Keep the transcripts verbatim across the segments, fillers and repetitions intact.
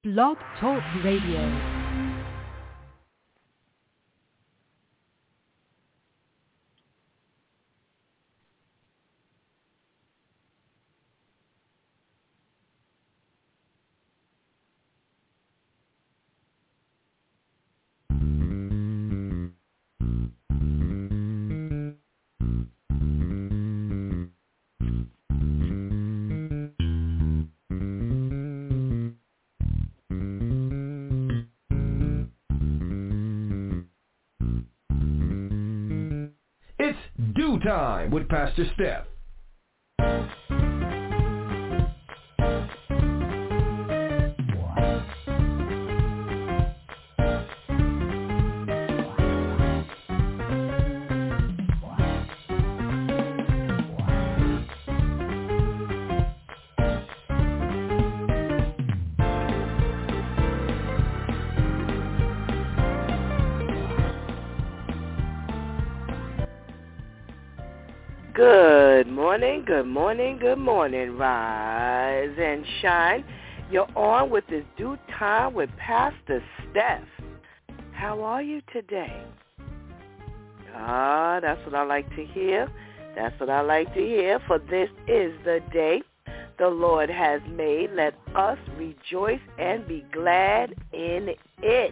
Blog Talk Radio. Time with Pastor Steph. Good morning, good morning, good morning. Rise and shine. You're on with this Due Time with Pastor Steph. How are you today? Ah, that's what I like to hear. That's what I like to hear. For this is the day the Lord has made. Let us rejoice and be glad in it.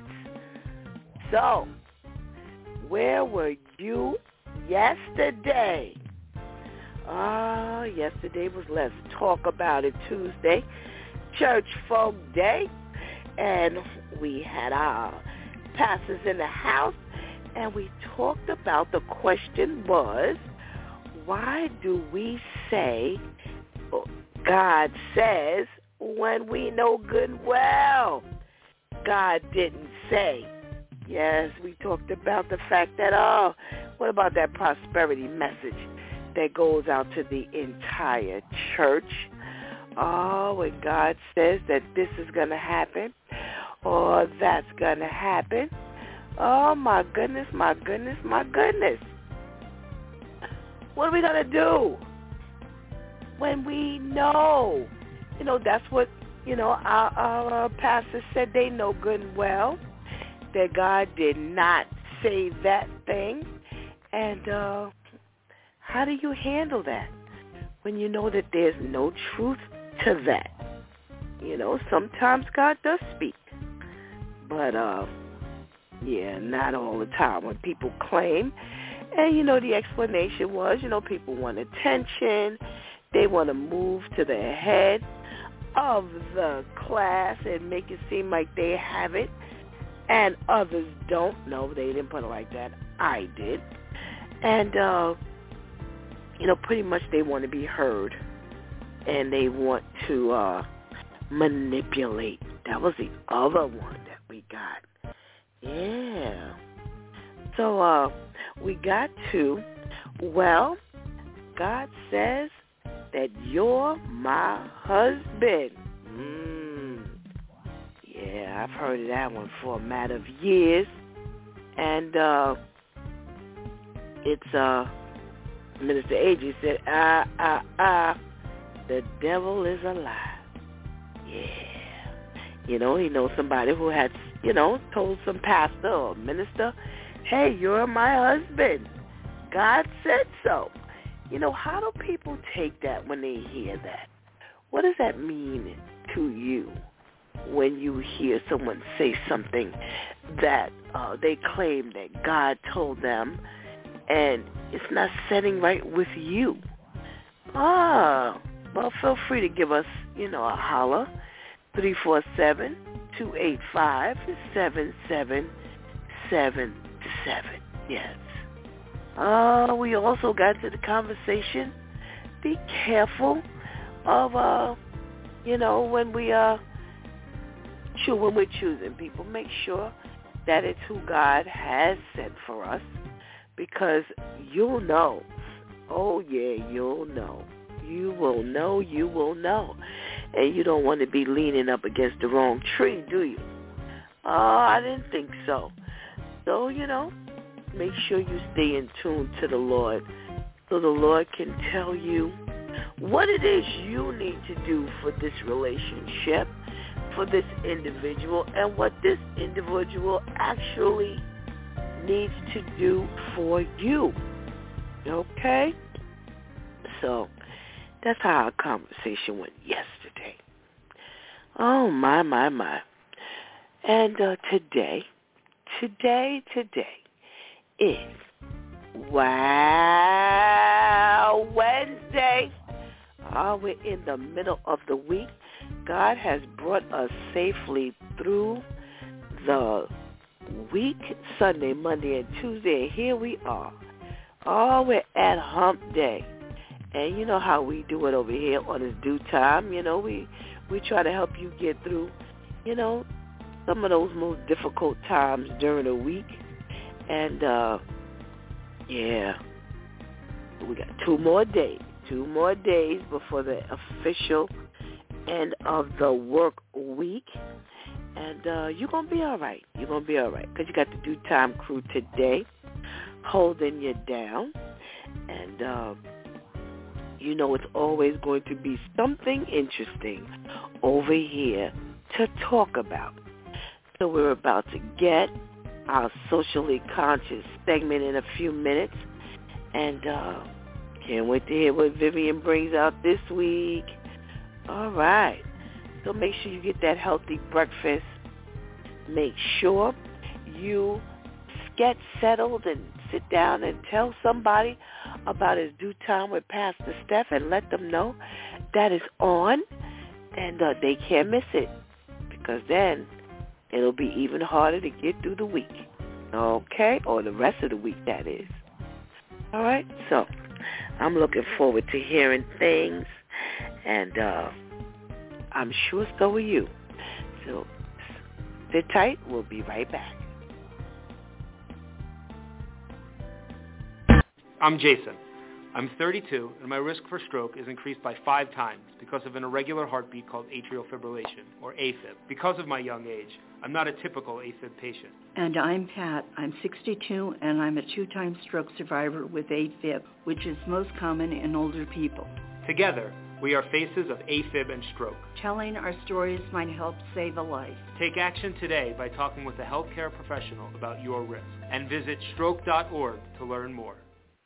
So, where were you yesterday? Ah, uh, yesterday was Let's Talk About It Tuesday, Church Folk Day, and we had our pastors in the house, and we talked about the question was, why do we say God says when we know good and well God didn't say? Yes, we talked about the fact that, oh, what about that prosperity message that goes out to the entire church? Oh, when God says that this is going to happen or that's going to happen. Oh, my goodness, my goodness, my goodness. What are we going to do when we know? You know, that's what, you know, our, our pastor said. They know good and well that God did not say that thing. And, uh, how do you handle that when you know that there's no truth to that? You know, sometimes God does speak, but, uh, yeah, not all the time when people claim. And, you know, the explanation was, you know, people want attention. They want to move to the head of the class and make it seem like they have it, and others don't. No, they didn't put it like that. I did. And, uh, you know, pretty much they want to be heard, and they want to uh, manipulate. That was the other one that we got. Yeah. So uh, we got to, well, God says that you're my husband. Mm. Yeah, I've heard of that one for a matter of years. And uh, it's... uh. Minister A G said, ah, ah, ah, the devil is a lie. Yeah. You know, he knows somebody who had, you know, told some pastor or minister, hey, you're my husband. God said so. You know, how do people take that when they hear that? What does that mean to you when you hear someone say something that uh, they claim that God told them and it's not setting right with you? Ah, well, feel free to give us, you know, a holler, three four seven, two eight five, seven seven seven seven. Yes. Uh, we also got to the conversation, be careful of, uh, you know, when we, uh, cho- when we're choosing people, make sure that it's who God has sent for us. Because you'll know. Oh, yeah, you'll know. You will know, you will know. And you don't want to be leaning up against the wrong tree, do you? Oh, I didn't think so. So, you know, make sure you stay in tune to the Lord so the Lord can tell you what it is you need to do for this relationship, for this individual and what this individual actually needs to do for you. Okay? So that's how our conversation went yesterday. Oh, my, my, my. And uh, today, today, today is Wow Wednesday. Oh, we're in the middle of the week. God has brought us safely through the week, Sunday, Monday, and Tuesday. And here we are. Oh, we're at hump day. And you know how we do it over here on this due time. You know, we, we try to help you get through, you know, some of those most difficult times during the week. And, uh, yeah, we got two more days. Two more days before the official end of the work week. And uh, you're going to be all right. You're going to be all right because you got the Due Time crew today holding you down. And uh, you know it's always going to be something interesting over here to talk about. So we're about to get our socially conscious segment in a few minutes. And uh, can't wait to hear what Vivian brings out this week. All right. So make sure you get that healthy breakfast. Make sure you get settled and sit down and tell somebody about his Due Time with Pastor Steph and let them know that is on and uh, they can't miss it because then it'll be even harder to get through the week. Okay? Or the rest of the week, that is. All right? So I'm looking forward to hearing things, and uh, I'm sure so are you. So sit tight. We'll be right back. I'm Jason. I'm thirty-two, and my risk for stroke is increased by five times because of an irregular heartbeat called atrial fibrillation, or AFib. Because of my young age, I'm not a typical AFib patient. And I'm Pat. I'm sixty-two, and I'm a two-time stroke survivor with AFib, which is most common in older people. Together, we are faces of AFib and stroke. Telling our stories might help save a life. Take action today by talking with a healthcare professional about your risk, and visit stroke dot org to learn more.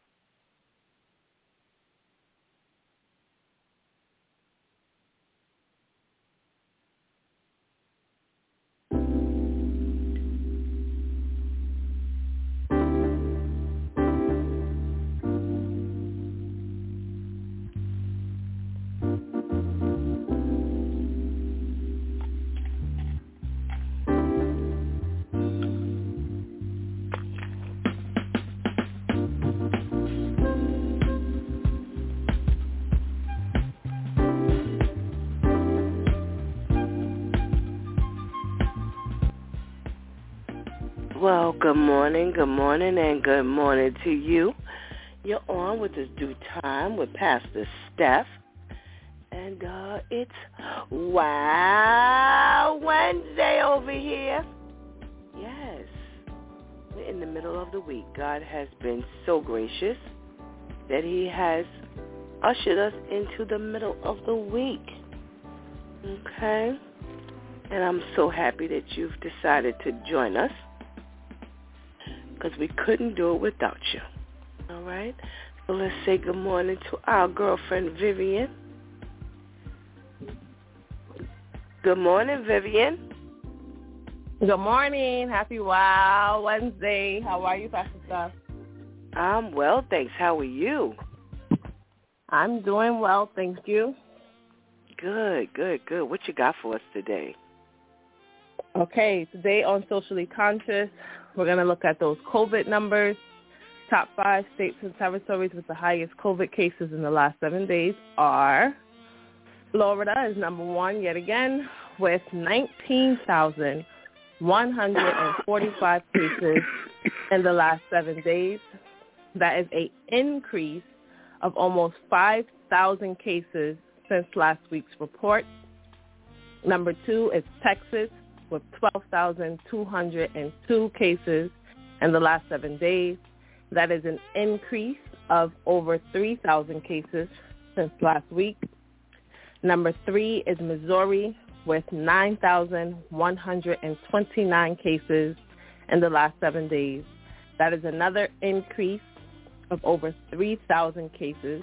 Well, good morning, good morning, and good morning to you. You're on with this Due Time with Pastor Steph, and uh, it's Wow Wednesday over here. Yes, we're in the middle of the week. God has been so gracious that he has ushered us into the middle of the week. Okay? And I'm so happy that you've decided to join us, because we couldn't do it without you. All right? So let's say good morning to our girlfriend, Vivian. Good morning, Vivian. Good morning. Happy Wow Wednesday. How are you, Pastor Steph? I'm well, thanks. How are you? I'm doing well, thank you. Good, good, good. What you got for us today? Okay, today on Socially Conscious, we're going to look at those COVID numbers. Top five states and territories with the highest COVID cases in the last seven days are Florida is number one yet again with nineteen thousand one hundred forty-five cases in the last seven days. That is an increase of almost five thousand cases since last week's report. Number two is Texas with twelve thousand two hundred two cases in the last seven days. That is an increase of over three thousand cases since last week. Number three is Missouri with nine thousand one hundred twenty-nine cases in the last seven days. That is another increase of over three thousand cases.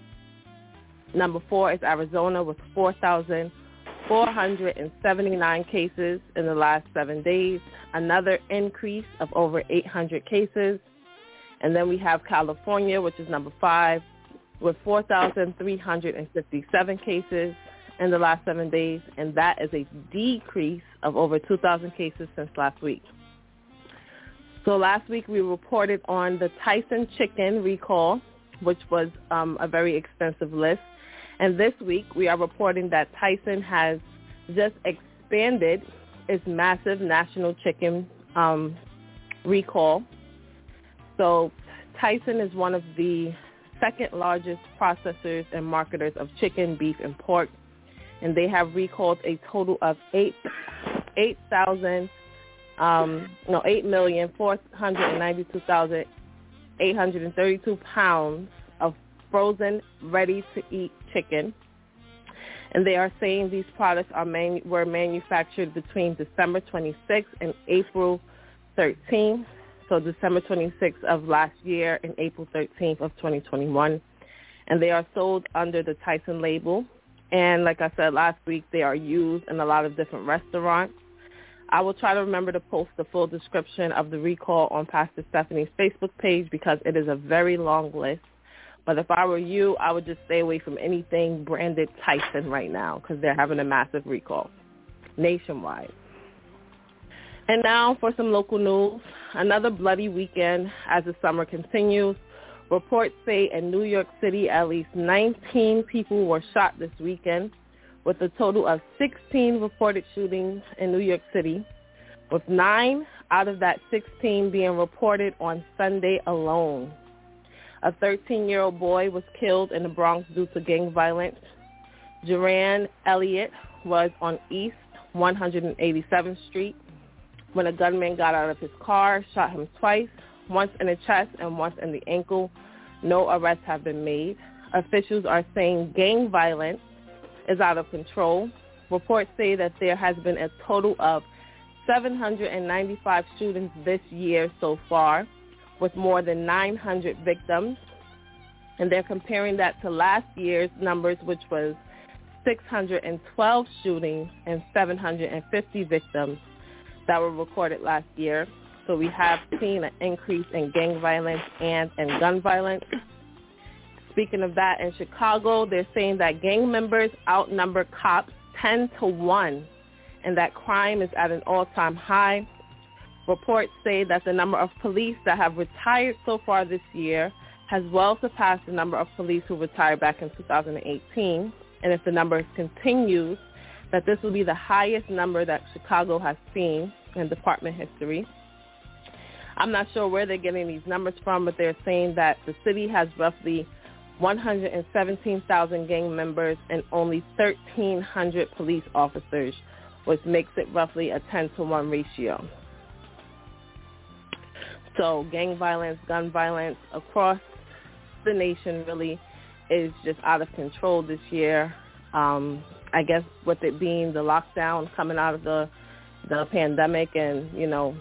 Number four is Arizona with four thousand four hundred seventy-nine cases in the last seven days, another increase of over eight hundred cases. And then we have California, which is number five, with four thousand three hundred fifty-seven cases in the last seven days, and that is a decrease of over two thousand cases since last week. So last week we reported on the Tyson chicken recall, which was um, a very extensive list. And this week we are reporting that Tyson has just expanded its massive national chicken um, recall. So Tyson is one of the second largest processors and marketers of chicken, beef, and pork. And they have recalled a total of eight eight thousand um, no eight million four hundred ninety two thousand eight hundred thirty two pounds of frozen, ready to eat chicken. And they are saying these products are manu- were manufactured between December twenty-sixth and April thirteenth. So December twenty-sixth of last year and April thirteenth of twenty twenty-one. And they are sold under the Tyson label. And like I said last week, they are used in a lot of different restaurants. I will try to remember to post the full description of the recall on Pastor Stephanie's Facebook page because it is a very long list. But if I were you, I would just stay away from anything branded Tyson right now because they're having a massive recall nationwide. And now for some local news. Another bloody weekend as the summer continues. Reports say in New York City, at least nineteen people were shot this weekend, with a total of sixteen reported shootings in New York City, with nine out of that sixteen being reported on Sunday alone. A thirteen-year-old boy was killed in the Bronx due to gang violence. Jerran Elliott was on East one hundred eighty-seventh Street when a gunman got out of his car, shot him twice, once in the chest and once in the ankle. No arrests have been made. Officials are saying gang violence is out of control. Reports say that there has been a total of seven hundred ninety-five shootings this year so far, with more than nine hundred victims. And they're comparing that to last year's numbers, which was six hundred twelve shootings and seven hundred fifty victims that were recorded last year. So we have seen an increase in gang violence and in gun violence. Speaking of that, in Chicago, they're saying that gang members outnumber cops ten to one, and that crime is at an all-time high. Reports say that the number of police that have retired so far this year has well surpassed the number of police who retired back in two thousand eighteen. And if the number continues, that this will be the highest number that Chicago has seen in department history. I'm not sure where they're getting these numbers from, but they're saying that the city has roughly one hundred seventeen thousand gang members and only thirteen hundred police officers, which makes it roughly a ten to one ratio. So gang violence, gun violence across the nation really is just out of control this year. Um, I guess with it being the lockdown coming out of the the pandemic and, you know,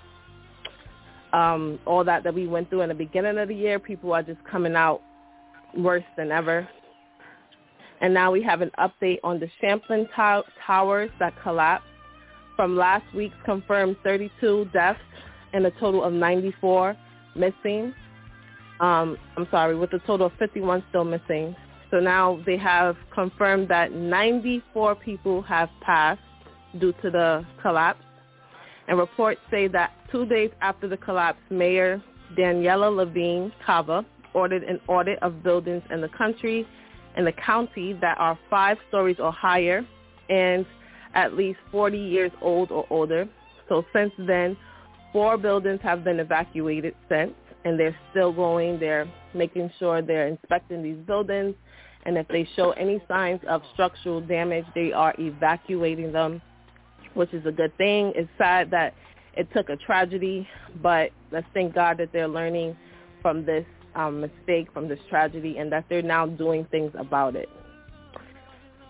um, all that that we went through in the beginning of the year, people are just coming out worse than ever. And now we have an update on the Champlain to- Towers that collapsed. From last week's confirmed thirty-two deaths and a total of ninety-four missing. Um, I'm sorry, with a total of fifty-one still missing. So now they have confirmed that ninety-four people have passed due to the collapse. And reports say that two days after the collapse, Mayor Daniela Levine Cava ordered an audit of buildings in the country and the county that are five stories or higher and at least forty years old or older. So since then, four buildings have been evacuated since, and they're still going. They're making sure they're inspecting these buildings, and if they show any signs of structural damage, they are evacuating them, which is a good thing. It's sad that it took a tragedy, but let's thank God that they're learning from this um, mistake, from this tragedy, and that they're now doing things about it.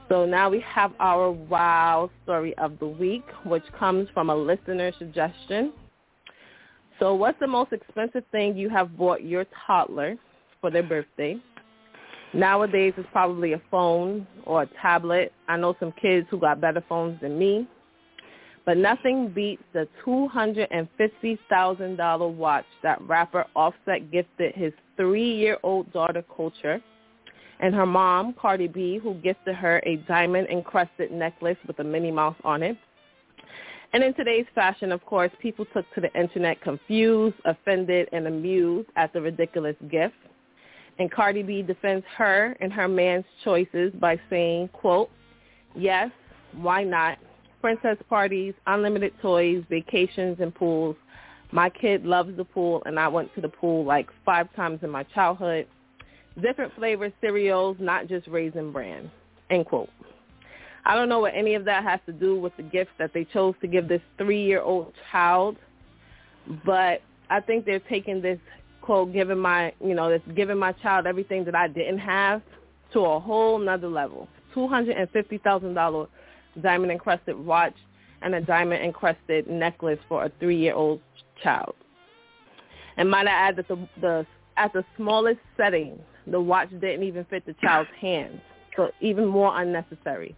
So now we have our wow story of the week, which comes from a listener suggestion. So what's the most expensive thing you have bought your toddler for their birthday? Nowadays, it's probably a phone or a tablet. I know some kids who got better phones than me. But nothing beats the two hundred fifty thousand dollars watch that rapper Offset gifted his three-year-old daughter, Culture, and her mom, Cardi B, who gifted her a diamond-encrusted necklace with a Minnie Mouse on it. And in today's fashion, of course, people took to the internet confused, offended, and amused at the ridiculous gift. And Cardi B defends her and her man's choices by saying, quote, yes, why not? Princess parties, unlimited toys, vacations, and pools. My kid loves the pool, and I went to the pool like five times in my childhood. Different flavored cereals, not just Raisin Bran, end quote. I don't know what any of that has to do with the gift that they chose to give this three-year-old child, but I think they're taking this, quote, giving my, you know, this giving my child everything that I didn't have to a whole nother level. two hundred fifty thousand dollars diamond-encrusted watch and a diamond-encrusted necklace for a three-year-old child. And might I add that the, the at the smallest setting, the watch didn't even fit the child's hands, so even more unnecessary.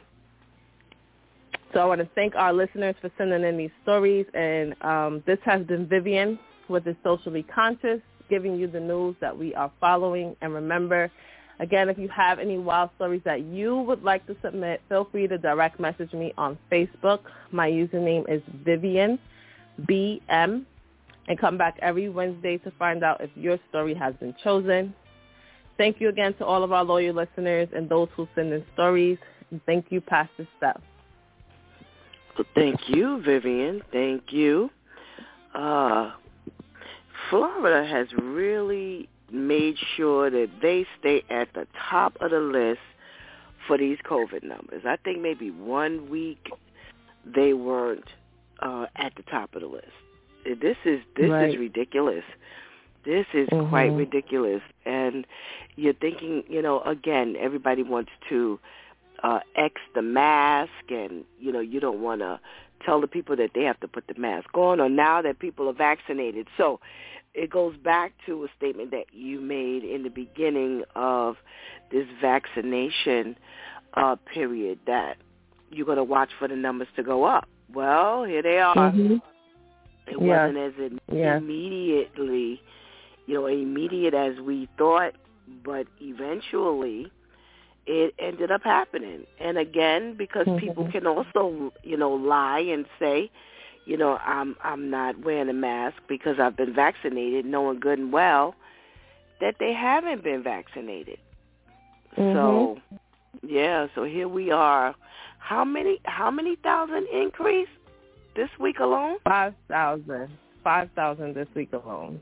So I want to thank our listeners for sending in these stories, and um, this has been Vivian with the Socially Conscious, giving you the news that we are following. And remember, again, if you have any wild stories that you would like to submit, feel free to direct message me on Facebook. My username is Vivian B M, and come back every Wednesday to find out if your story has been chosen. Thank you again to all of our loyal listeners and those who send in stories. And thank you, Pastor Steph. Well, thank you, Vivian. Thank you. Uh, Florida has really made sure that they stay at the top of the list for these COVID numbers. I think maybe one week they weren't uh, at the top of the list. This is this right. is ridiculous. This is mm-hmm. quite ridiculous. And you're thinking, you know, again, everybody wants to uh, X the mask, and, you know, you don't want to tell the people that they have to put the mask on, or now that people are vaccinated. So it goes back to a statement that you made in the beginning of this vaccination uh, period, that you're going to watch for the numbers to go up. Well, here they are. Mm-hmm. It yeah. wasn't as in, yeah. immediately, you know, immediate as we thought, but eventually it ended up happening. And again, because mm-hmm. people can also, you know, lie and say, you know, I'm I'm not wearing a mask because I've been vaccinated, knowing good and well that they haven't been vaccinated. Mm-hmm. So, yeah, so here we are. How many how many thousand increase this week alone? Five thousand. Five thousand this week alone.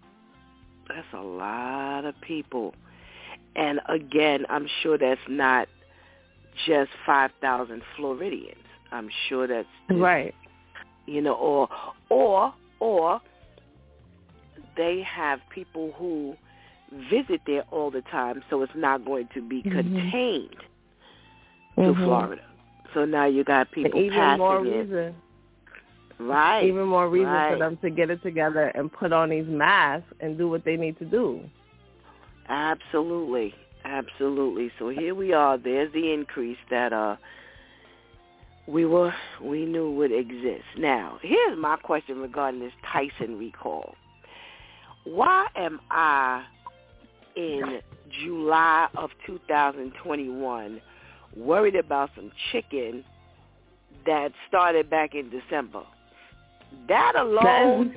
That's a lot of people. And again, I'm sure that's not just five thousand Floridians. I'm sure that's just, right. You know, or or or they have people who visit there all the time, so it's not going to be mm-hmm. contained to mm-hmm. Florida. So now you got people and even passing more it. reason. Right. Even more reason right. for them to get it together and put on these masks and do what they need to do. Absolutely. Absolutely. So here we are. There's the increase that uh we were we knew would exist. Now, here's my question regarding this Tyson recall. Why am I in July of two thousand twenty-one worried about some chicken that started back in December? That alone,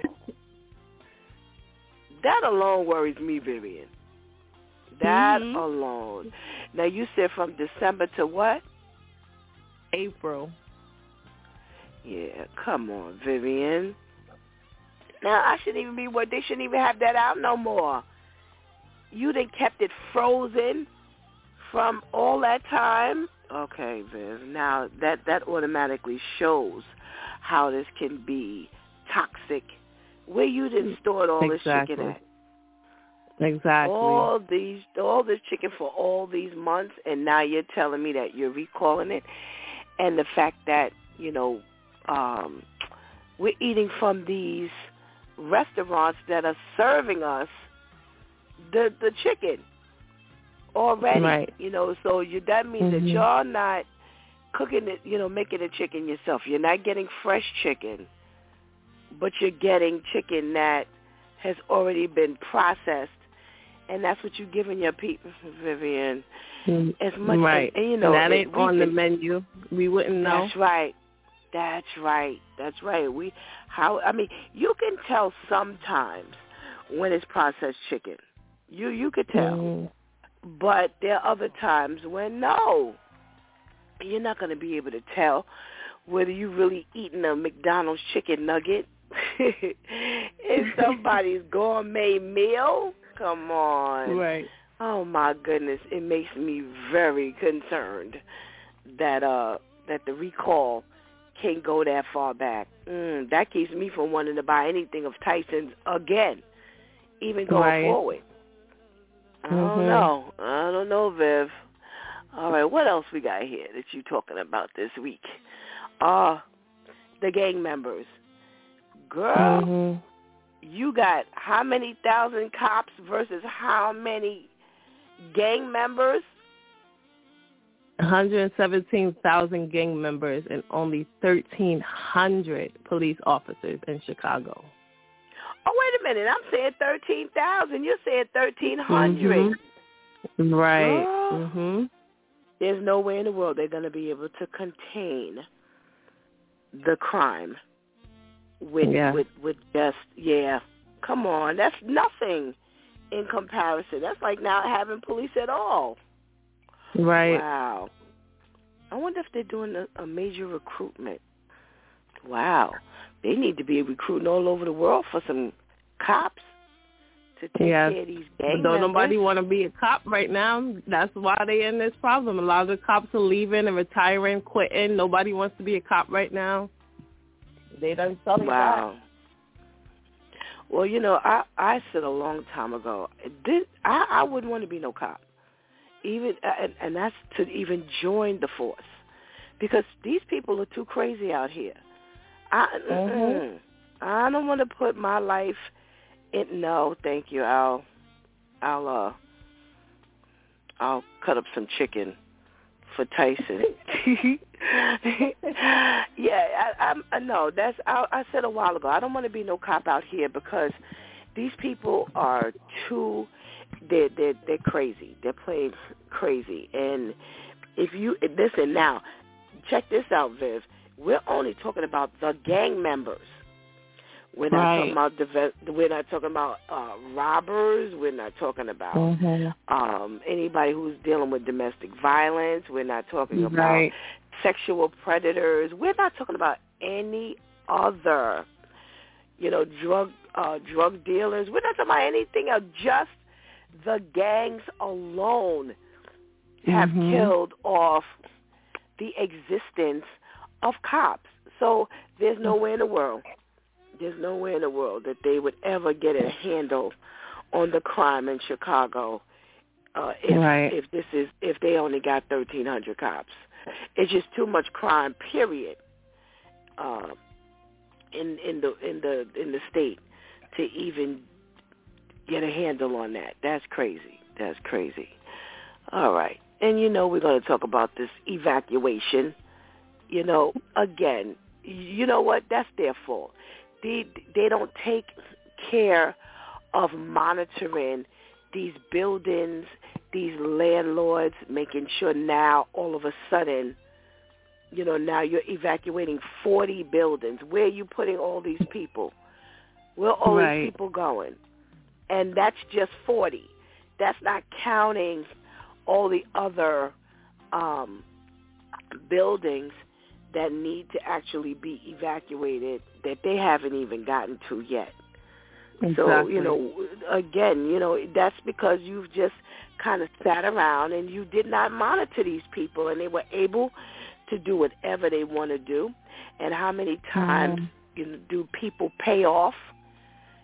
that alone worries me, Vivian. That mm-hmm. alone. Now, you said from December to what? April. Yeah, come on, Vivian. Now, I shouldn't even be what they shouldn't even have that out no more. You done kept it frozen from all that time. Okay, Viv. Now, that, that automatically shows how this can be toxic. Where you done stored all exactly. this chicken at? Exactly. All these, all this chicken for all these months, and now you're telling me that you're recalling it, and the fact that you know um, we're eating from these restaurants that are serving us the the chicken already. Right. You know, so you that means mm-hmm. that y'all not cooking it, you know, making the chicken yourself. You're not getting fresh chicken, but you're getting chicken that has already been processed. And that's what you're giving your people, Vivian. As much right. as, and, you know, and that it, ain't on can, the menu. We wouldn't know. That's right. That's right. That's right. We how I mean, you can tell sometimes when it's processed chicken. You you could tell. Mm. But there are other times when no. You're not going to be able to tell whether you're really eating a McDonald's chicken nugget. It's somebody's gourmet meal. Come on. Right. Oh my goodness, it makes me very concerned that uh that the recall can go that far back. Mm, that keeps me from wanting to buy anything of Tyson's again, even going right. forward. I mm-hmm. don't know. I don't know, Viv. All right, what else we got here that you're talking about this week? Uh, the gang members. Girl, mm-hmm. you got how many thousand cops versus how many gang members? one hundred seventeen thousand gang members and only thirteen hundred police officers in Chicago. Oh, wait a minute. I'm saying thirteen thousand. You're saying thirteen hundred. Mm-hmm. Right. Girl, mm-hmm. There's no way in the world they're going to be able to contain the crime with, yeah. with, with just, yeah. Come on. That's nothing in comparison. That's like not having police at all. Right. Wow. I wonder if they're doing a, a major recruitment. Wow. They need to be recruiting all over the world for some cops to take yes. care of these gang Don't members. nobody want to be a cop right now. That's why they in this problem. A lot of the cops are leaving and retiring, quitting. Nobody wants to be a cop right now. They done selling Wow. That. Well, you know, I, I said a long time ago, this, I, I wouldn't want to be no cop. Even and, and that's to even join the force. Because these people are too crazy out here. I, mm-hmm. I don't want to put my life in. No, thank you. I'll, I'll, uh, I'll cut up some chicken for Tyson. yeah, I, I'm. I know that's. I, I said a while ago. I don't want to be no cop out here because these people are too. They're they're they're crazy. They're playing crazy. And if you listen now, check this out, Viv. We're only talking about the gang members. We're not right. talking about the. We're not talking about uh, robbers. We're not talking about mm-hmm. um, anybody who's dealing with domestic violence. We're not talking about right. sexual predators. We're not talking about any other, you know, drug uh, drug dealers. We're not talking about anything else. Just the gangs alone have mm-hmm. killed off the existence of cops. So there's no way in the world, there's no way in the world that they would ever get a handle on the crime in Chicago uh, if right. if this is if they only got thirteen hundred cops. It's just too much crime, period, uh, in in the in the in the state to even get a handle on that. That's crazy. That's crazy. All right. And, you know, we're going to talk about this evacuation. You know, again, you know what? That's their fault. They, they don't take care of monitoring these buildings, these landlords, making sure now all of a sudden, you know, now you're evacuating forty buildings. Where are you putting all these people? Where are all right. these people going? And that's just forty. That's not counting all the other um, buildings that need to actually be evacuated that they haven't even gotten to yet. Exactly. So, you know, again, you know, that's because you've just kind of sat around and you did not monitor these people, and they were able to do whatever they want to do. And how many times mm-hmm. you know, do people pay off,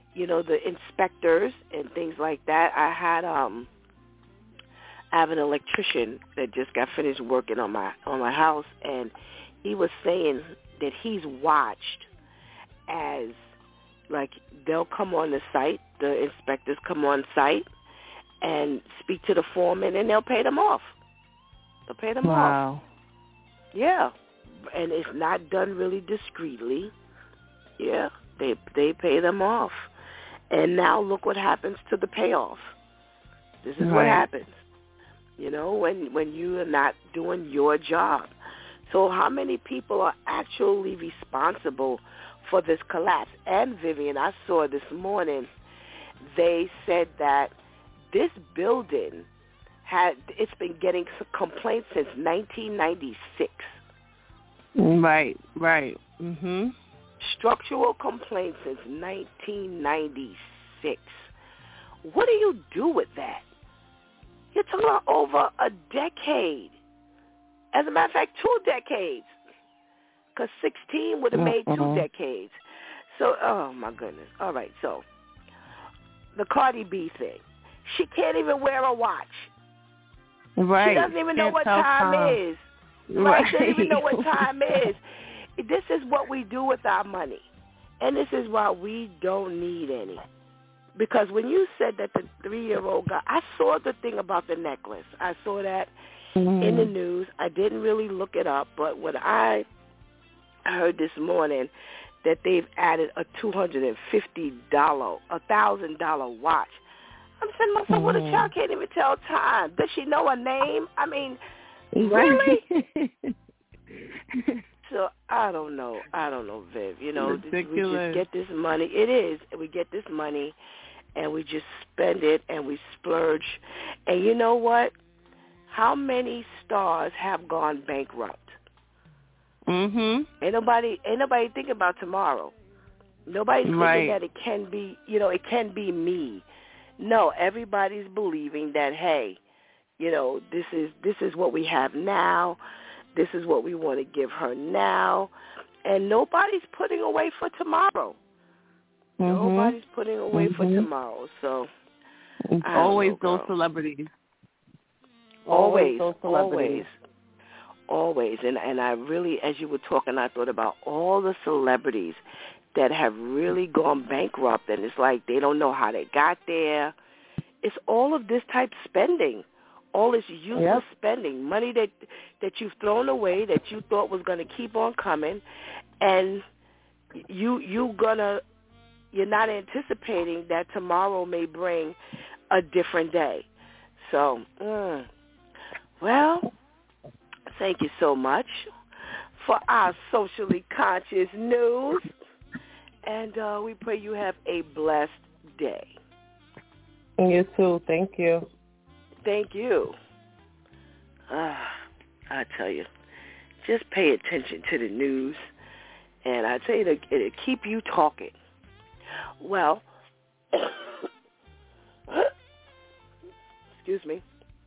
you know, the inspectors and things like that. I had um, I have an electrician that just got finished working on my on my house, and he was saying that he's watched as, like, they'll come on the site, the inspectors come on site and speak to the foreman, and they'll pay them off. They'll pay them wow. off. Yeah, and it's not done really discreetly. Yeah, they they pay them off. And now look what happens to the payoff. This is right. what happens, you know, when, when you are not doing your job. So how many people are actually responsible for this collapse? And, Vivian, I saw this morning, they said that this building had, it's been getting complaints since nineteen ninety-six. Right, right. Mhm. Structural complaints since nineteen ninety-six. What do you do with that? You're talking about over a decade. As a matter of fact, two decades. Because sixteen would have made two Uh-uh. decades. So, oh, my goodness. All right, so the Cardi B thing. She can't even wear a watch. Right. She doesn't even know Can't what tell time, time is. Right. Right. She doesn't even know what time is. This is what we do with our money. And this is why we don't need any. Because when you said that the three-year-old guy, I saw the thing about the necklace. I saw that mm-hmm. in the news. I didn't really look it up, but when I heard this morning that they've added a two hundred fifty dollars, a one thousand dollars watch, I'm saying to myself, mm-hmm. well, the child can't even tell time. Does she know her name? I mean, right. really? So I don't know. I don't know, Viv. You know, ridiculous. We just get this money. It is. We get this money, and we just spend it, and we splurge. And you know what? How many stars have gone bankrupt? Mhm. Ain't nobody. Ain't nobody thinking about tomorrow. Nobody's thinking right. that it can be. You know, it can be me. No, everybody's believing that. Hey, you know, this is this is what we have now. This is what we want to give her now. And nobody's putting away for tomorrow. Mm-hmm. Nobody's putting away mm-hmm. for tomorrow. So it's always know, those celebrities. Always, always those celebrities. Always. Always. And, and I really, as you were talking, I thought about all the celebrities that have really gone bankrupt. And it's like they don't know how they got there. It's all of this type spending. All this useless yep. spending, money that that you've thrown away that you thought was going to keep on coming, and you you gonna you're not anticipating that tomorrow may bring a different day. So, mm, well, thank you so much for our socially conscious news, and uh, we pray you have a blessed day. You too. Thank you. Thank you. Ah, I tell you, just pay attention to the news, and I tell you, to, it'll keep you talking. Well, excuse me.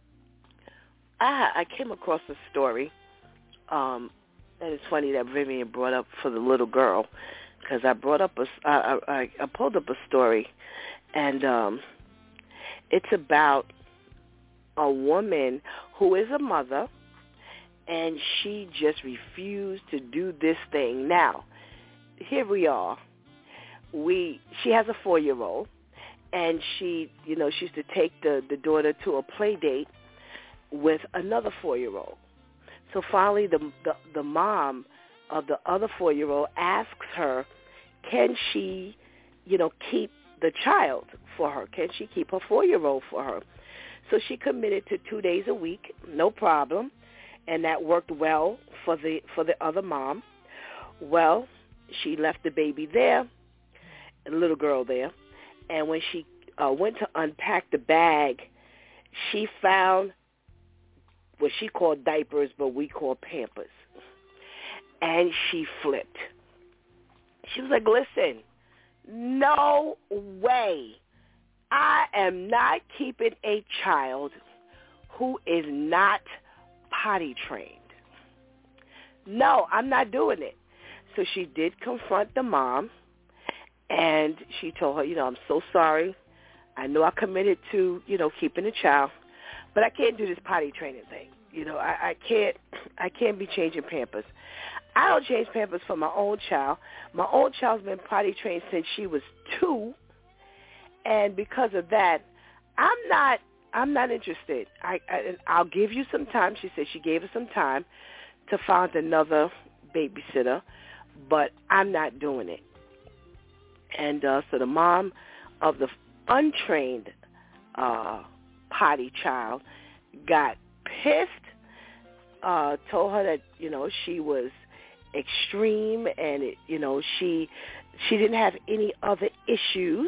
I I came across a story, um, and it's funny that Vivian brought up for the little girl, because I brought up a I, I I pulled up a story, and um, it's about a woman who is a mother, and she just refused to do this thing. Now, here we are. We she has a four-year-old, and she, you know, she used to take the, the daughter to a play date with another four-year-old. So finally, the, the the mom of the other four-year-old asks her, can she, you know, keep the child for her? Can she keep her four-year-old for her? So she committed to two days a week, no problem, and that worked well for the for the other mom. Well, she left the baby there, the little girl there, and when she uh, went to unpack the bag, she found what she called diapers, but we call Pampers, and she flipped. She was like, listen, no way. I am not keeping a child who is not potty trained. No, I'm not doing it. So she did confront the mom, And she told her, you know, I'm so sorry. I know I committed to, you know, keeping the child, but I can't do this potty training thing. You know, I, I can't I can't be changing Pampers. I don't change Pampers for my own child. My own child's been potty trained since she was two, and because of that, I'm not I'm not interested. I, I I'll give you some time. She said she gave us some time to find another babysitter, but I'm not doing it. And uh, so the mom of the untrained uh, potty child got pissed, uh, told her that, you know, she was extreme and, it, you know, she she didn't have any other issues.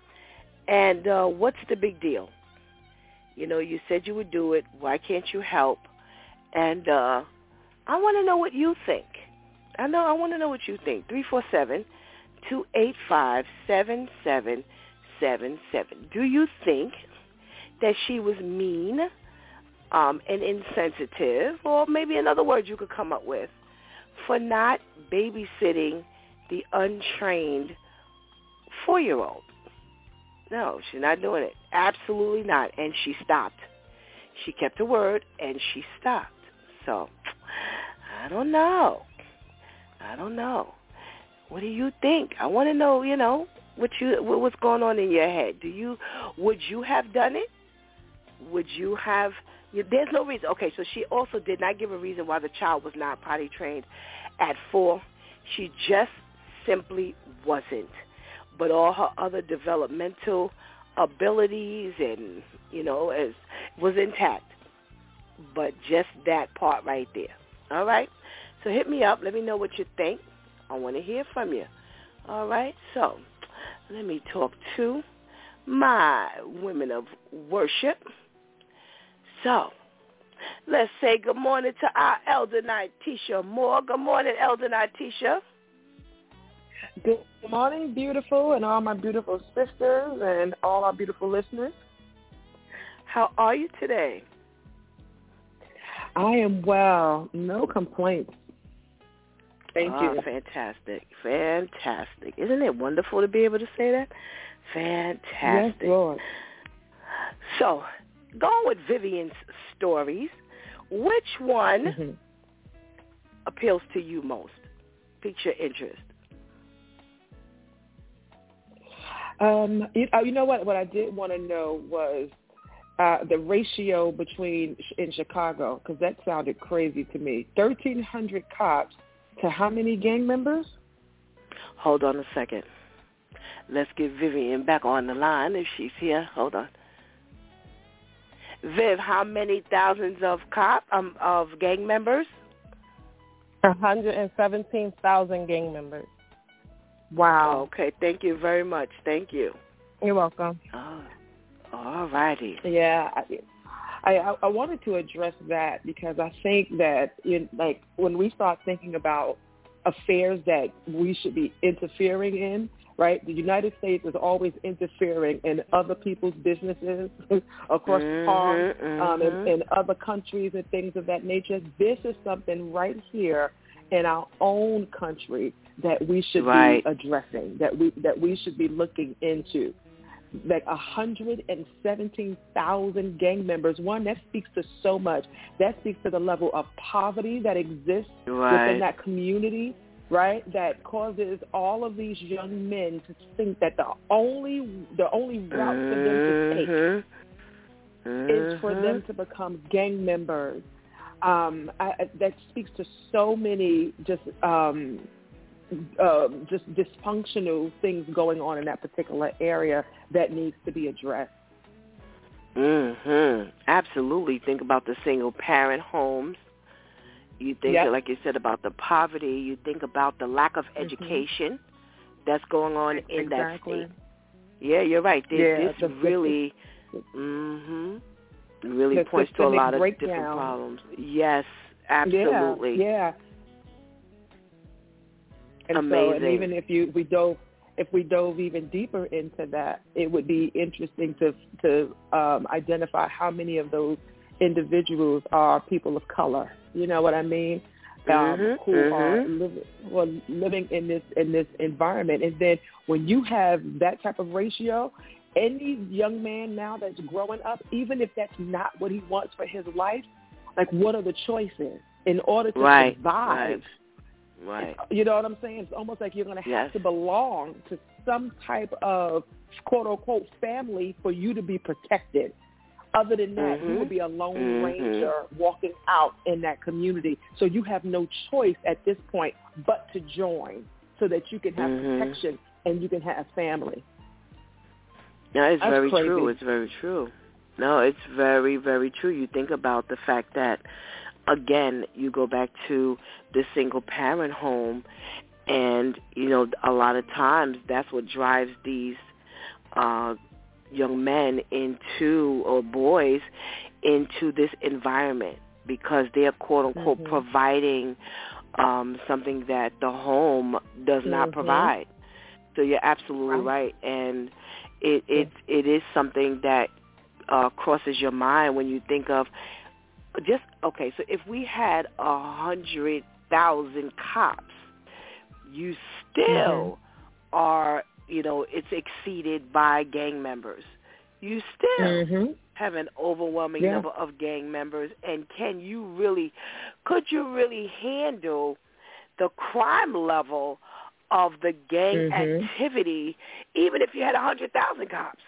And uh, what's the big deal? You know, you said you would do it. Why can't you help? And uh, I want to know what you think. I know I want to know what you think. three four seven, two eight five, seven seven seven seven. Do you think that she was mean um, and insensitive, or maybe another word you could come up with, for not babysitting the untrained four-year-old? No, she's not doing it. Absolutely not. And she stopped. She kept her word, and she stopped. So, I don't know. I don't know. What do you think? I want to know, you know, what you what's going on in your head. Do you, would you have done it? Would you have, you, there's no reason. Okay, so she also did not give a reason why the child was not potty trained at four. She just simply wasn't. But all her other developmental abilities and, you know, as was intact. But just that part right there. All right? So hit me up. Let me know what you think. I want to hear from you. All right? So let me talk to my women of worship. So let's say good morning to our elder Nitisha Moore. Good morning, elder Nitisha. Good morning, beautiful, and all my beautiful sisters and all our beautiful listeners. How are you today? I am well. No complaints. Thank oh, you. Fantastic. Fantastic. Isn't it wonderful to be able to say that? Fantastic. Yes, Lord. So, going with Vivian's stories, which one mm-hmm. appeals to you most? Piques your interest. Um, you, you know what? What I did want to know was uh, the ratio between in Chicago, because that sounded crazy to me. thirteen hundred cops to how many gang members? Hold on a second. Let's get Vivian back on the line if she's here. Hold on. Viv, how many thousands of cop um, of gang members? one hundred seventeen thousand gang members. Wow. Okay, thank you very much. Thank you. You're welcome. Oh, all righty. Yeah, I, I I wanted to address that because I think that in, like when we start thinking about affairs that we should be interfering in, right? The United States is always interfering in other people's businesses across mm-hmm, the pond, mm-hmm. um, in, in other countries and things of that nature. This is something right here in our own country that we should right. be addressing, that we that we should be looking into. Like one hundred seventeen thousand gang members. One, that speaks to so much. That speaks to the level of poverty that exists right. within that community, right? That causes all of these young men to think that the only the only route mm-hmm. for them to take mm-hmm. is for them to become gang members. Um, I, that speaks to so many just um, uh, just dysfunctional things going on in that particular area that needs to be addressed. Mm-hmm. Absolutely. Think about the single-parent homes. You think, yep. like you said, about the poverty. You think about the lack of education mm-hmm. that's going on in exactly. that state. Yeah, you're right. This, yeah, this the, really... The, mm-hmm. really the points to a lot of breakdown. different problems. Yes, absolutely. Yeah, yeah. And amazing. So, and even if you we dove if we dove even deeper into that, it would be interesting to to um, identify how many of those individuals are people of color. You know what I mean? um, who mm-hmm. are living, who are living in this in this environment. And then when you have that type of ratio, any young man now that's growing up, even if that's not what he wants for his life, like what are the choices in order to right. survive? Right. Right. You know what I'm saying? It's almost like you're going to have yes. to belong to some type of quote-unquote family for you to be protected. Other than that, mm-hmm. you will be a lone mm-hmm. ranger walking out in that community. So you have no choice at this point but to join so that you can have mm-hmm. protection and you can have family. No, it's That's very crazy. true. It's very true. No, it's very, very true. You think about the fact that, again, you go back to the single-parent home, and, you know, a lot of times that's what drives these uh, young men into, or boys, into this environment because they're, quote-unquote, mm-hmm. providing um, something that the home does mm-hmm. not provide. So you're absolutely right. right. And it, it, it is something that uh, crosses your mind when you think of just, okay, so if we had a hundred thousand cops, you still mm-hmm. are, you know, it's exceeded by gang members. You still mm-hmm. have an overwhelming yeah. number of gang members, and can you really, could you really handle the crime level of the gang mm-hmm. activity, even if you had a hundred thousand cops?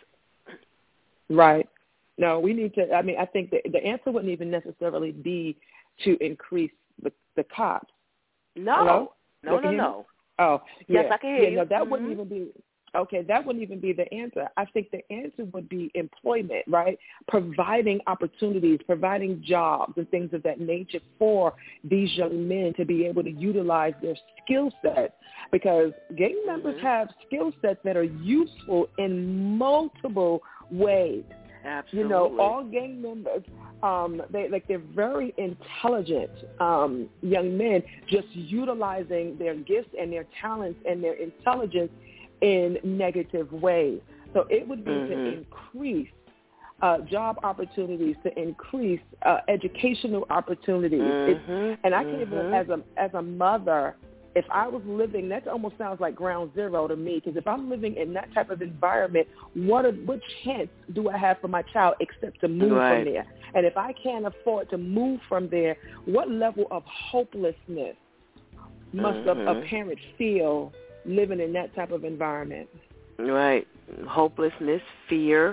Right. No, we need to, I mean, I think that the answer wouldn't even necessarily be to increase the, the cops. No. Hello? No, no, no. Oh, yes, yeah. I can hear yeah, you. No, that mm-hmm. wouldn't even be, okay, that wouldn't even be the answer. I think the answer would be employment, right? Providing opportunities, providing jobs and things of that nature for these young men to be able to utilize their skill set, because gang members mm-hmm. have skill sets that are useful in multiple ways. Absolutely. You know, all gang members, um, they like they're very intelligent um, young men, just utilizing their gifts and their talents and their intelligence in negative ways. So it would be mm-hmm. to increase uh, job opportunities, to increase uh, educational opportunities. Mm-hmm. It, and I can mm-hmm. even, as a as a mother, if I was living, that almost sounds like ground zero to me, because if I'm living in that type of environment, what a, what chance do I have for my child except to move right. from there? And if I can't afford to move from there, what level of hopelessness must mm-hmm. a, a parent feel living in that type of environment? Right. Hopelessness, fear,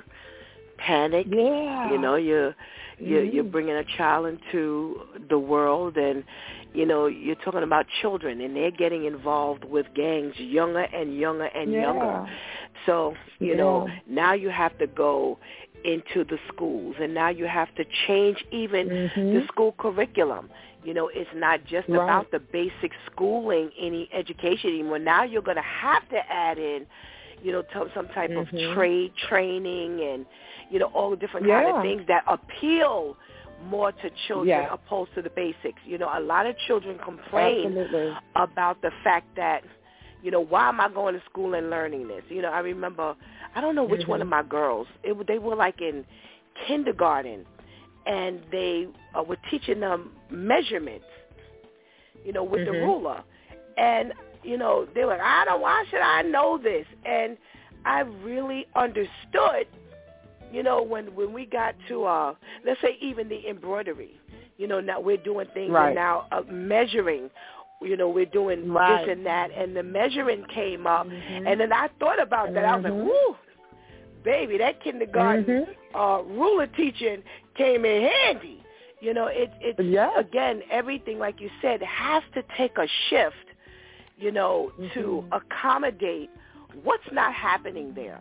panic. Yeah. You know, you're, you're, mm-hmm. you're bringing a child into the world, and, you know, you're talking about children, and they're getting involved with gangs younger and younger and yeah. younger. So, you yeah. know, now you have to go into the schools, and now you have to change even mm-hmm. the school curriculum. You know, it's not just right. about the basic schooling, any education anymore. Now you're going to have to add in, you know, t- some type mm-hmm. of trade training and, you know, all the different yeah. kind of things that appeal more to children yeah. opposed to the basics. You know, a lot of children complain Absolutely. about the fact that, you know, why am I going to school and learning this? You know, I remember, I don't know which mm-hmm. one of my girls, it, they were like in kindergarten, and they uh, were teaching them measurements, you know, with mm-hmm. the ruler. And, you know, they were like, I don't, why should I know this? And I really understood, you know, when, when we got to, uh, let's say even the embroidery, you know, now we're doing things right. and now uh, measuring, you know, we're doing right. this and that, and the measuring came up, mm-hmm. and then I thought about that. Mm-hmm. I was like, woo, baby, that kindergarten mm-hmm. uh, ruler teaching came in handy. You know, it, it's, yeah. again, everything, like you said, has to take a shift, you know, mm-hmm. to accommodate what's not happening there.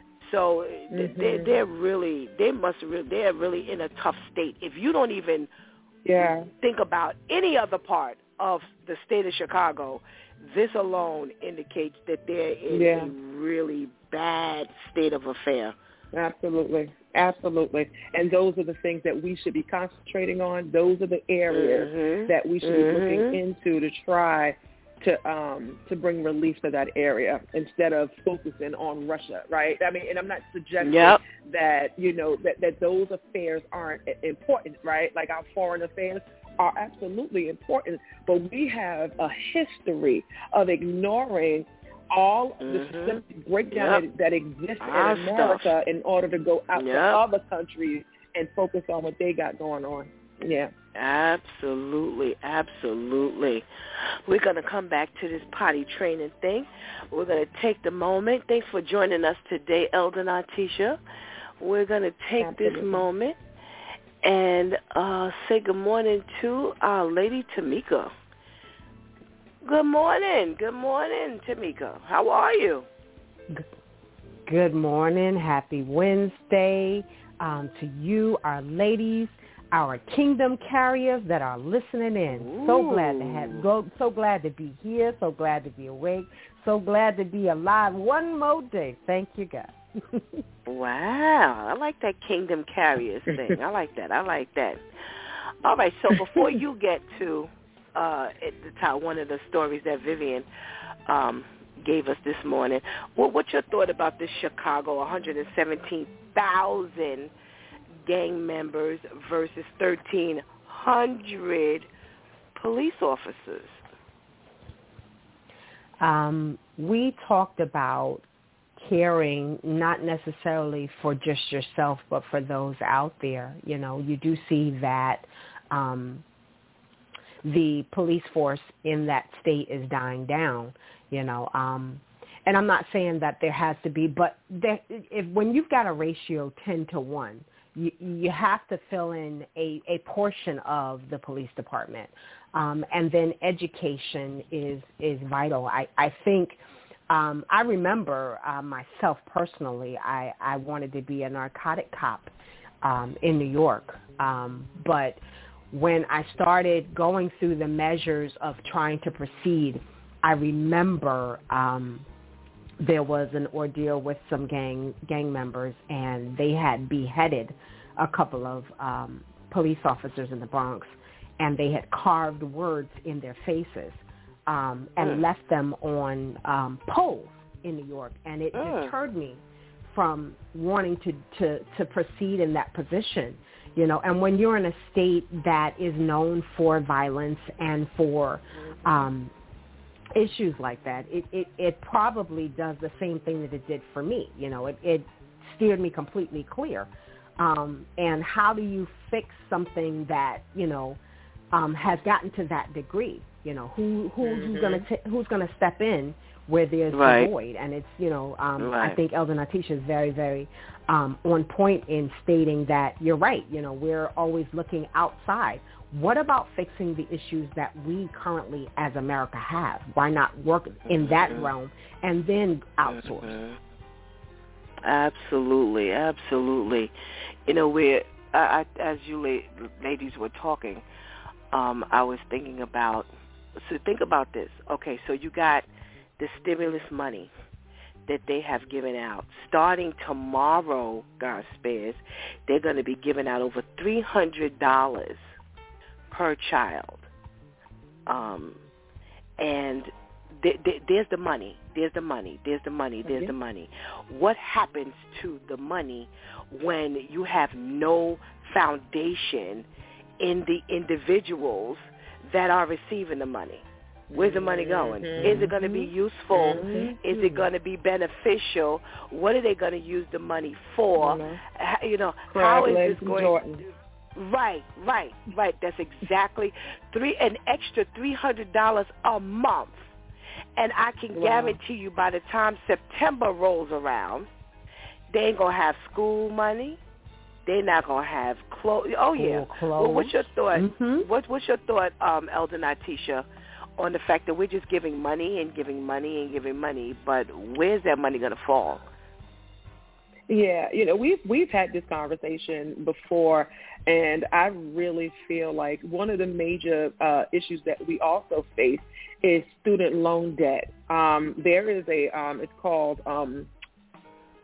So mm-hmm. they, they're really, they must, re- they're really in a tough state. If you don't even yeah. think about any other part of the state of Chicago, this alone indicates that they're in yeah. a really bad state of affair. Absolutely. Absolutely. And those are the things that we should be concentrating on. Those are the areas mm-hmm. that we should mm-hmm. be looking into to try to um, to bring relief to that area instead of focusing on Russia, right? I mean, and I'm not suggesting yep. that, you know, that, that those affairs aren't important, right? Like our foreign affairs, are absolutely important, but we have a history of ignoring all mm-hmm. the systemic breakdown yep. that, that exists Our in America stuff. in order to go out yep. to other countries and focus on what they got going on. Yeah. Absolutely, absolutely. We're going to come back to this potty training thing. We're going to take the moment. Thanks for joining us today, Elder Natisha. We're going to take absolutely. this moment and uh, say good morning to our lady Tamika. Good morning. Good morning, Tamika. How are you? Good morning. Happy Wednesday um, to you, our ladies, our kingdom carriers that are listening in. Ooh. So glad to have, go, so glad to be here. So glad to be awake. So glad to be alive one more day. Thank you, God. Wow, I like that kingdom carriers thing. I like that. I like that. All right. So before you get to uh, at the top, one of the stories that Vivian um, gave us this morning, well, what's your thought about this Chicago one hundred seventeen thousand gang members versus thirteen hundred police officers? Um, we talked about caring not necessarily for just yourself, but for those out there. You know, you do see that um, the police force in that state is dying down, you know. Um, and I'm not saying that there has to be, but there, if, when you've got a ratio ten to one, you, you have to fill in a, a portion of the police department. Um, and then education is, is vital. I, I think um, I remember uh, myself personally, I, I wanted to be a narcotic cop um, in New York. Um, but when I started going through the measures of trying to proceed, I remember um, there was an ordeal with some gang gang members, and they had beheaded a couple of um, police officers in the Bronx, and they had carved words in their faces um, and mm. left them on um, poles in New York, and it mm. deterred me from wanting to, to, to proceed in that position. You know, and when you're in a state that is known for violence and for um, issues like that, it, it, it probably does the same thing that it did for me. You know, it, it steered me completely clear. Um, and how do you fix something that, you know, um, has gotten to that degree? You know, who, who mm-hmm. who's going to who's going to step in where there's right. a void? And it's, you know, um, right. I think Elder Natisha is very, very um, on point in stating that you're right. You know, we're always looking outside. What about fixing the issues that we currently as America have? Why not work in that mm-hmm. realm and then outsource? Mm-hmm. Absolutely, absolutely. You know, we're, I, I, as you la- ladies were talking, um, I was thinking about, so think about this. Okay, so you got the stimulus money that they have given out. Starting tomorrow, God spares, they're going to be giving out over three hundred dollars per child. Um, and th- th- there's the money. There's the money. There's the money. There's okay. the money. What happens to the money when you have no foundation in the individuals that are receiving the money? Where's the money going? Mm-hmm. Is it going to be useful? Mm-hmm. Is it going to be beneficial? What are they going to use the money for? Mm-hmm. You know, Crab how is legs this going Jordan. to... Right, right, right. That's exactly three an extra three hundred dollars a month. And I can wow. guarantee you by the time September rolls around, they ain't going to have school money. They're not going to have clothes. Oh, yeah. Well, what's your thought? Mm-hmm. What, what's your thought, um, Elder Natisha, on the fact that we're just giving money and giving money and giving money, but where's that money going to fall? Yeah, you know, we've we've had this conversation before, and I really feel like one of the major uh, issues that we also face is student loan debt. Um, there is a, um, it's called um,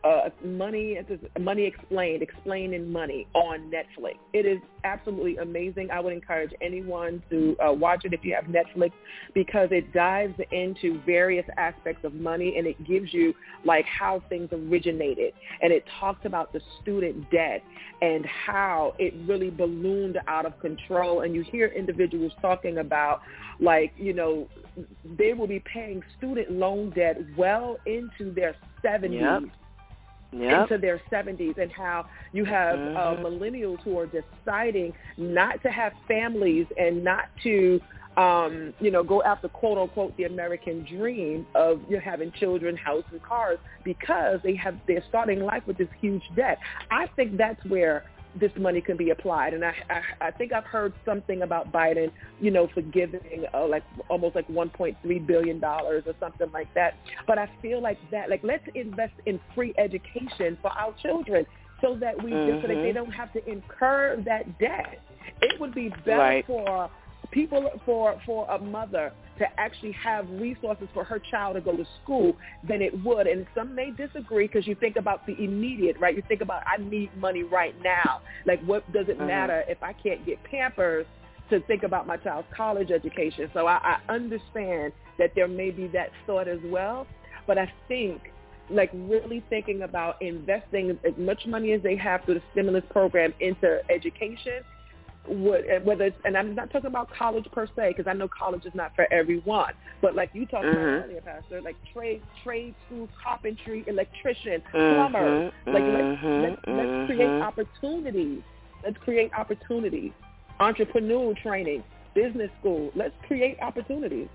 uh, Money Money Explained, Explaining Money on Netflix. It is absolutely amazing. I would encourage anyone to uh, watch it if you have Netflix, because it dives into various aspects of money, and it gives you like how things originated, and it talks about the student debt and how it really ballooned out of control. And you hear individuals talking about, like, you know, they will be paying student loan debt well into their seventies. Yep. Yep. Into their seventies, and how you have mm-hmm. uh, millennials who are deciding not to have families and not to, um, you know, go after, quote unquote, the American dream of, you know, having children, house, and cars, because they have they're starting life with this huge debt. I think that's where this money can be applied. And I, I, I think I've heard something about Biden, you know, forgiving uh, like almost like one point three billion dollars or something like that. But I feel like that, like, let's invest in free education for our children so that we mm-hmm. so that they don't have to incur that debt. It would be better right. for people, for, for a mother to actually have resources for her child to go to school than it would. And some may disagree, because you think about the immediate, right? You think about, I need money right now. Like, what does it mm-hmm. matter if I can't get Pampers to think about my child's college education? So I, I understand that there may be that thought as well. But I think, like, really thinking about investing as much money as they have through the stimulus program into education, Would, whether it's, and I'm not talking about college per se, because I know college is not for everyone, but like you talked mm-hmm. about earlier, Pastor, like trade, trade school, carpentry, electrician, mm-hmm. plumber, like mm-hmm. let's, let's, let's create opportunities. Let's create opportunities. Entrepreneurial training, business school. Let's create opportunities.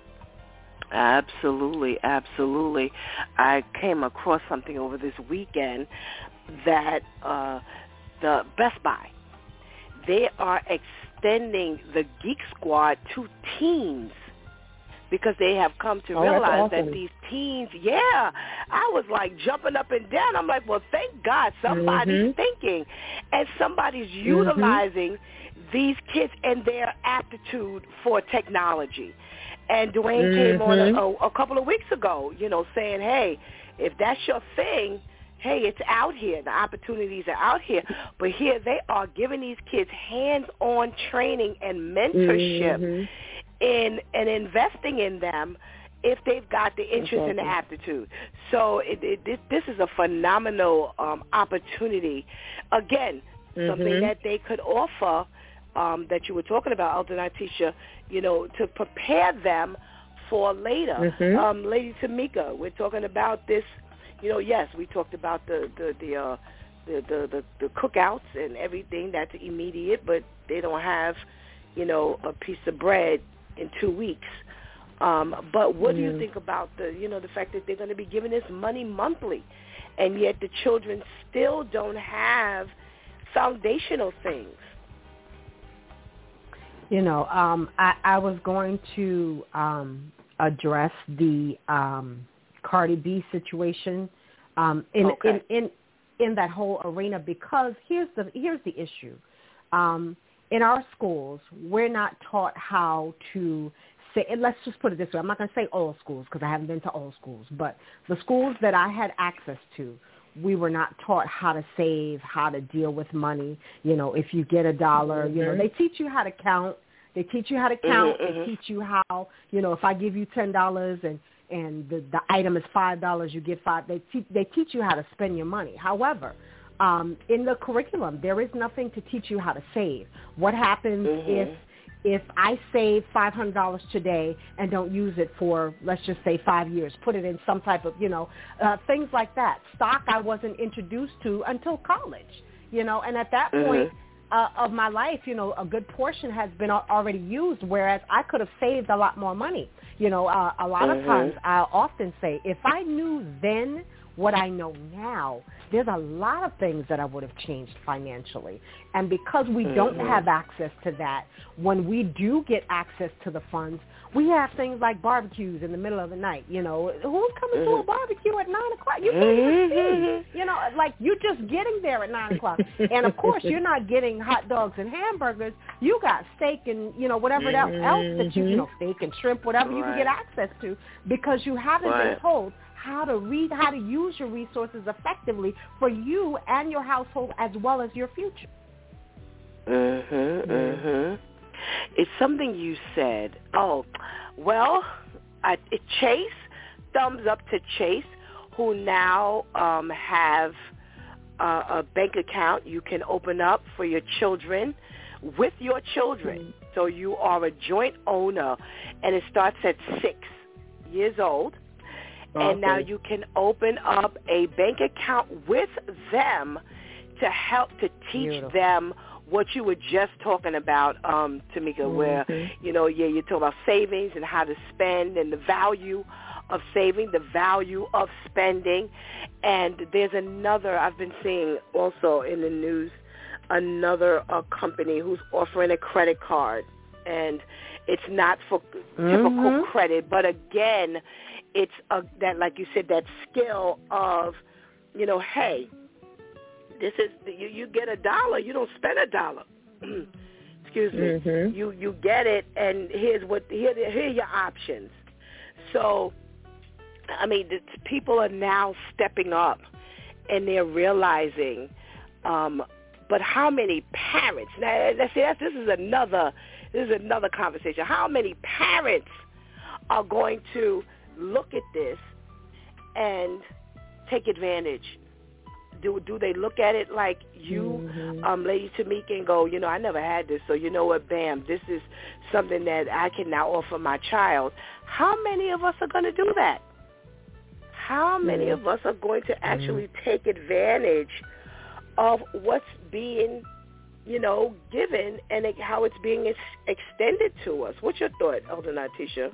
Absolutely, absolutely. I came across something over this weekend that uh, the Best Buy, they are extending the Geek Squad to teens, because they have come to oh, realize awesome. that these teens, yeah, I was like jumping up and down. I'm like, well, thank God somebody's mm-hmm. thinking and somebody's mm-hmm. utilizing these kids and their aptitude for technology. And Dwayne mm-hmm. came on a, a couple of weeks ago, you know, saying, hey, if that's your thing, hey, it's out here. The opportunities are out here. But here they are giving these kids hands-on training and mentorship mm-hmm. in and investing in them if they've got the interest exactly. and the aptitude. So it, it, it, this is a phenomenal um, opportunity. Again, mm-hmm. something that they could offer um, that you were talking about, Elder Natisha, you know, to prepare them for later. Mm-hmm. Um, Lady Tamika, we're talking about this. You know, yes, we talked about the the the, uh, the the the the cookouts and everything that's immediate, but they don't have, you know, a piece of bread in two weeks. Um, but what mm-hmm. do you think about the, you know, the fact that they're going to be giving this money monthly, and yet the children still don't have foundational things? You know, um, I, I was going to um, address the um, Cardi B situation um, in, okay. in in in that whole arena, because here's the here's the issue. Um, in our schools, we're not taught how to say, and let's just put it this way. I'm not going to say all schools, because I haven't been to all schools, but the schools that I had access to, we were not taught how to save, how to deal with money. You know, if you get a dollar, mm-hmm. you know, they teach you how to count. They teach you how to count. Mm-hmm. They teach you how, you know, if I give you ten dollars and and the, the item is five dollars, you get five. They, te- they teach you how to spend your money. However, um, in the curriculum, there is nothing to teach you how to save. What happens mm-hmm. if if I save five hundred dollars today and don't use it for, let's just say, five years, put it in some type of, you know, uh, things like that. Stock I wasn't introduced to until college, you know, and at that mm-hmm. point, Uh, of my life, you know, a good portion has been already used, whereas I could have saved a lot more money. You know, uh, a lot mm-hmm. of times I'll often say, if I knew then what I know now, there's a lot of things that I would have changed financially. And because we mm-hmm. don't have access to that, when we do get access to the funds, we have things like barbecues in the middle of the night. You know, who's coming mm-hmm. to a barbecue at nine o'clock? You can't even see. You know, like you're just getting there at nine o'clock. And, of course, you're not getting hot dogs and hamburgers. You got steak and, you know, whatever mm-hmm. else that you, you know, steak and shrimp, whatever right. you can get access to, because you haven't right. been told how to read, how to use your resources effectively for you and your household as well as your future. Mhm, mhm. It's something you said. Oh, well, I, it, Chase, thumbs up to Chase, who now um, have uh, a bank account you can open up for your children with your children. Mm-hmm. So you are a joint owner, and it starts at six years old. Okay. And now you can open up a bank account with them to help to teach Beautiful. them what you were just talking about, um, Tamika, mm-hmm. where, you know, yeah, you talk about savings and how to spend and the value of saving, the value of spending. And there's another, I've been seeing also in the news, another uh, company who's offering a credit card. And it's not for mm-hmm. typical credit, but again, it's a, that, like you said, that skill of, you know, hey, this is you, you get a dollar, you don't spend a dollar. Excuse me. Mm-hmm. You you get it, and here's what here here are your options. So, I mean, the, people are now stepping up, and they're realizing. Um, but how many parents? Now, let's see, this is another this is another conversation. How many parents are going to look at this and take advantage? Do do they look at it like you, mm-hmm. um, Lady Tamika, and go, you know, I never had this, so you know what, bam, this is something that I can now offer my child. How many of us are going to do that? How many mm-hmm. of us are going to actually mm-hmm. take advantage of what's being, you know, given and how it's being ex- extended to us? What's your thought, Elder Natisha?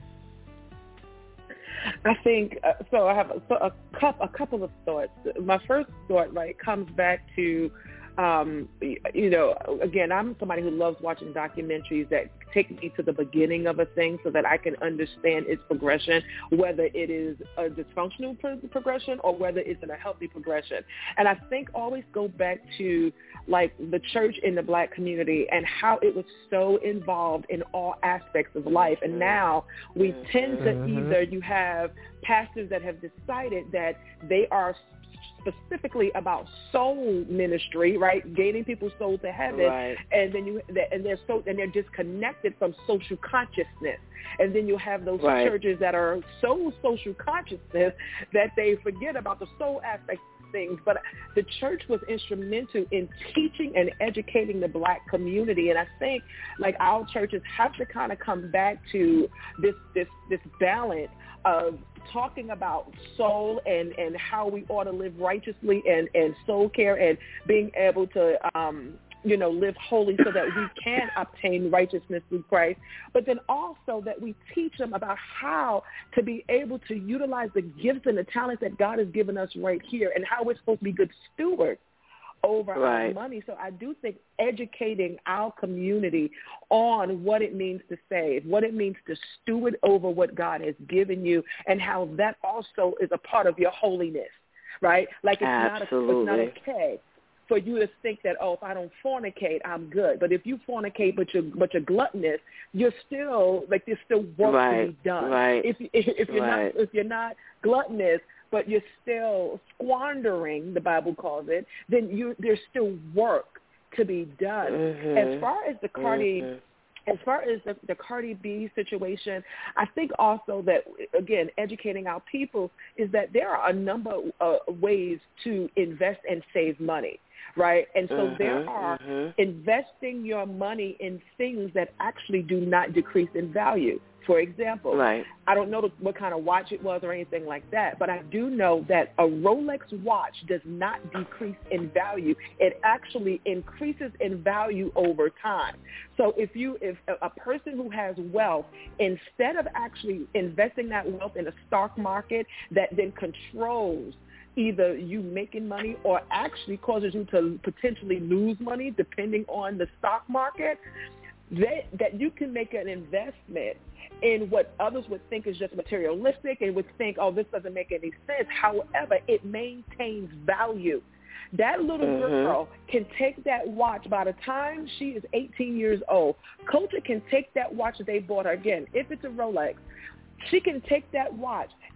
I think uh, so. I have a, a, couple, a couple of thoughts. My first thought, right, comes back to, um, you know, again, I'm somebody who loves watching documentaries that take me to the beginning of a thing so that I can understand its progression, whether it is a dysfunctional pro- progression or whether it's in a healthy progression. And I think always go back to like the church in the black community and how it was so involved in all aspects of life. And now we tend to mm-hmm. either you have pastors that have decided that they are specifically about soul ministry, right? Gaining people's soul to heaven, right. and then you and they're so and they're disconnected from social consciousness. And then you have those right. churches that are so social consciousness that they forget about the soul aspect of things. But the church was instrumental in teaching and educating the black community, and I think like our churches have to kind of come back to this this this balance of talking about soul and, and how we ought to live righteously and, and soul care and being able to, um, you know, live holy so that we can obtain righteousness through Christ, but then also that we teach them about how to be able to utilize the gifts and the talents that God has given us right here and how we're supposed to be good stewards over right. our money. So I do think educating our community on what it means to save, what it means to steward over what God has given you, and how that also is a part of your holiness, right? Like it's Absolutely. not a, it's not okay for you to think that, oh, if I don't fornicate, I'm good. But if you fornicate, but you're but you're gluttonous, you're still like there's still work right. to be done. Right. If if, if you're right. not if you're not gluttonous, but you're still squandering, the Bible calls it, then you there's still work to be done. Mm-hmm. As far as the Cardi, mm-hmm. as far as the, the Cardi B situation, I think also that, again, educating our people is that there are a number of uh, ways to invest and save money. Right. And so mm-hmm, there are mm-hmm. investing your money in things that actually do not decrease in value. For example, right. I don't know what kind of watch it was or anything like that, but I do know that a Rolex watch does not decrease in value. It actually increases in value over time. So if you, if a person who has wealth, instead of actually investing that wealth in a stock market that then controls either you making money or actually causes you to potentially lose money depending on the stock market, that, that you can make an investment in what others would think is just materialistic and would think, oh, this doesn't make any sense. However, it maintains value. That little mm-hmm. girl can take that watch. By the time she is eighteen years old, Culture can take that watch that they bought her. Again, if it's a Rolex, she can take that watch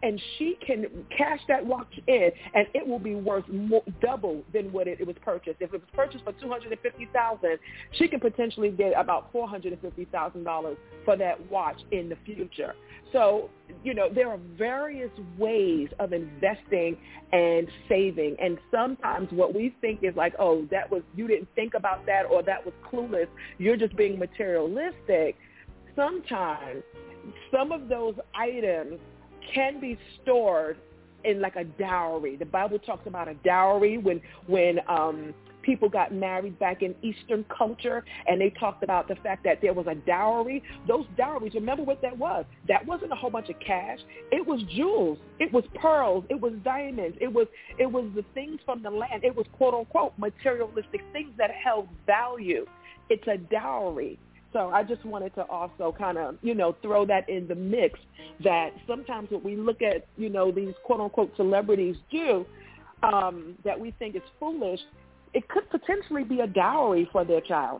and she can cash that watch in, and it will be worth more, double than what it, it was purchased. If it was purchased for two hundred fifty thousand dollars, she can potentially get about four hundred fifty thousand dollars for that watch in the future. So, you know, there are various ways of investing and saving, and sometimes what we think is like, oh, that was, you didn't think about that, or that was clueless, you're just being materialistic. Sometimes some of those items can be stored in like a dowry. The Bible talks about a dowry when when um, people got married back in Eastern culture, and they talked about the fact that there was a dowry. Those dowries, remember what that was? That wasn't a whole bunch of cash. It was jewels. It was pearls. It was diamonds. It was it was the things from the land. It was quote unquote materialistic things that held value. It's a dowry. So I just wanted to also kind of, you know, throw that in the mix, that sometimes what we look at, you know, these quote-unquote celebrities do um, that we think is foolish, it could potentially be a dowry for their child.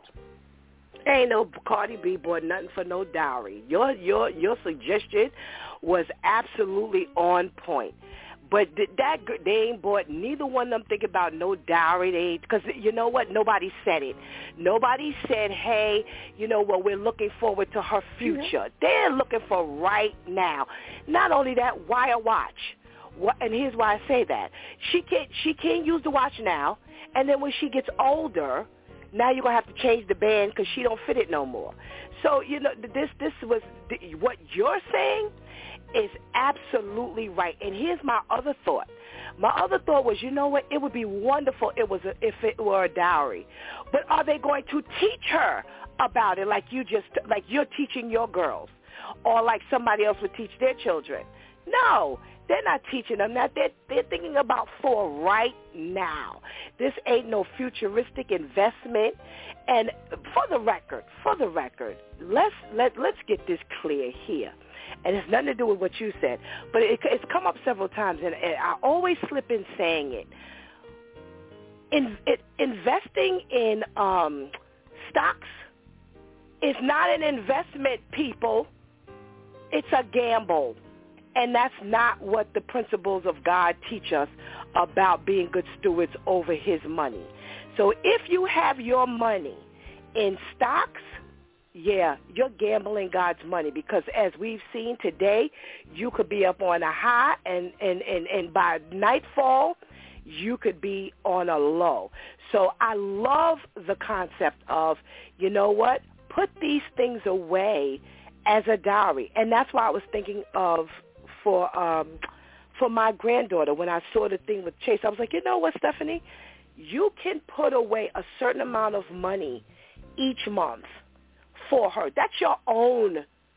Ain't no Cardi B bought nothing for no dowry. Your your your suggestion was absolutely on point. But that they ain't bought, neither one of them think about no dowry. They, because you know what? Nobody said it. Nobody said, hey, you know what, we're looking forward to her future. Mm-hmm. They're looking for right now. Not only that, why a watch? And here's why I say that. She can't, she can't use the watch now, and then when she gets older, now you're going to have to change the band because she don't fit it no more. So, you know, this, this was, what you're saying is absolutely right. And here's my other thought. My other thought was, you know what, it would be wonderful it was a, if it were a dowry. But are they going to teach her about it like you just, like you're teaching your girls, or like somebody else would teach their children? No, they're not teaching them that. They're, they're thinking about for right now. This ain't no futuristic investment. And for the record, for the record, let's let let's get this clear here. And it's nothing to do with what you said, but it, it's come up several times, and, and I always slip in saying it. In, it investing in um, stocks is not an investment, people. It's a gamble. And that's not what the principles of God teach us about being good stewards over his money. So if you have your money in stocks, yeah, you're gambling God's money, because as we've seen today, you could be up on a high, and, and, and, and by nightfall, you could be on a low. So I love the concept of, you know what, put these things away as a dowry. And that's why I was thinking of for um, for my granddaughter, when I saw the thing with Chase, I was like, you know what, Stephanie, you can put away a certain amount of money each month for her. That's your own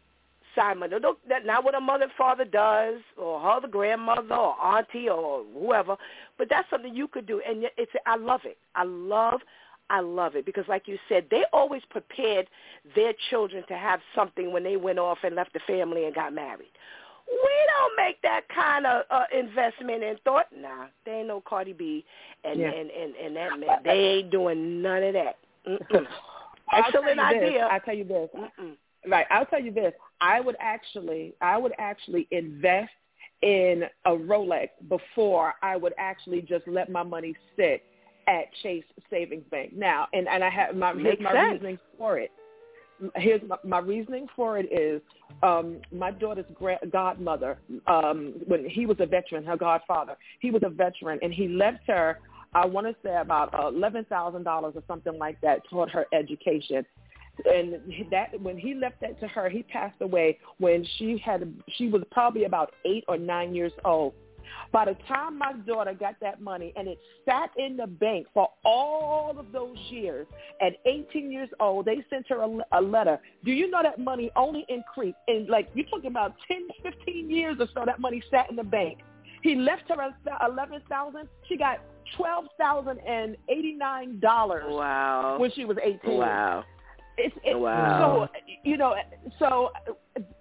side money. That's not what a mother and father does, or her other grandmother or auntie or whoever, but that's something you could do. And it's, I love it. I love, I love it, because like you said, they always prepared their children to have something when they went off and left the family and got married. We don't make that kind of uh, investment and thought, nah, they ain't no Cardi B and, yeah. and, and, and that man. They ain't doing none of that. Mm-mm. Excellent idea. I'll tell you this. Mm-mm. Right. I'll tell you this. I would actually, I would actually invest in a Rolex before I would actually just let my money sit at Chase Savings Bank. Now, and, and I have my, here's my sense. reasoning for it. Here's my, my reasoning for it is um, my daughter's grand, godmother, um, when he was a veteran, her godfather, he was a veteran, and he left her, I want to say about eleven thousand dollars or something like that toward her education. And that when he left that to her, he passed away when she had she was probably about eight or nine years old. By the time my daughter got that money, and it sat in the bank for all of those years, at eighteen years old, they sent her a, a letter. Do you know that money only increased? In, like, you're talking about ten, fifteen years or so, that money sat in the bank. He left her eleven thousand dollars. She got twelve thousand eighty-nine dollars wow. when she was eighteen. Wow. It's, it, wow. So, you know, so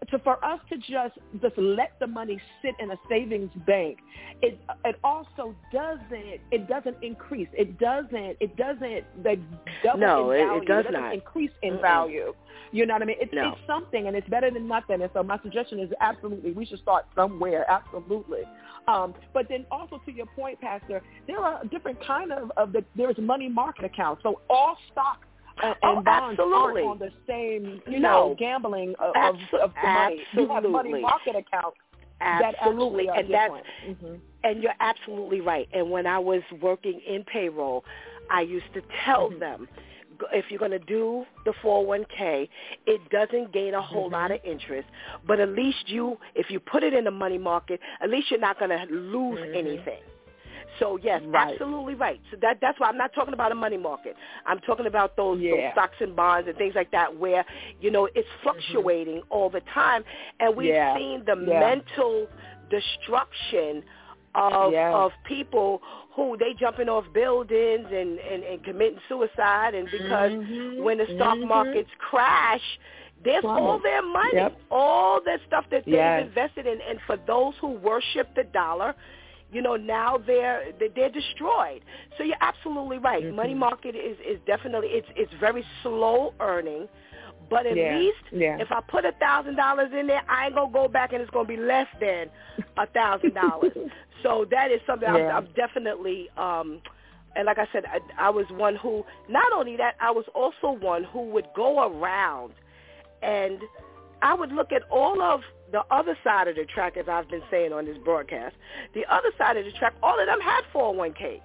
to for us to just just let the money sit in a savings bank, it it also doesn't it doesn't increase. It doesn't it doesn't like double no, in value. It, it does it doesn't not increase in Mm-mm. value. You know what I mean? It's, no. it's something, and it's better than nothing. And so my suggestion is absolutely we should start somewhere. Absolutely. Um, but then also to your point, Pastor, there are different kind of, of the there's money market accounts. So all stock and, oh, and bonds absolutely. aren't on the same, you no. know, gambling of, Abs- of, of the money. absolutely. You have money market accounts absolutely. that actually are and that's different. Mm-hmm. And you're absolutely right. And when I was working in payroll, I used to tell Mm-hmm. them, if you're going to do the four oh one k, it doesn't gain a whole mm-hmm. lot of interest, but at least you, if you put it in the money market, at least you're not going to lose mm-hmm. anything. So, yes, right. absolutely right. So that that's why I'm not talking about a money market. I'm talking about those, yeah. those stocks and bonds and things like that where, you know, it's fluctuating mm-hmm. all the time. And we've yeah. seen the yeah. mental destruction of yeah. of people who they jumping off buildings and, and, and committing suicide, and because mm-hmm. when the stock mm-hmm. markets crash, there's Plummet. all their money, yep. all that stuff that they've yes. invested in. And for those who worship the dollar, you know, now they're they're destroyed. So you're absolutely right. Mm-hmm. Money market is, is definitely, it's it's very slow earning. But at yeah. least yeah. if I put a thousand dollars in there, I ain't gonna go back and it's gonna be less than a thousand dollars. So that is something yeah. I'm, I'm definitely. Um, and like I said, I, I was one who. Not only that, I was also one who would go around, and I would look at all of the other side of the track, as I've been saying on this broadcast. The other side of the track, all of them had four oh one k's.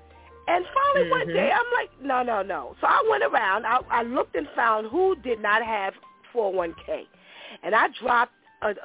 And finally mm-hmm. one day, I'm like, no, no, no. So I went around. I, I looked and found who did not have four oh one k. And I dropped a, a,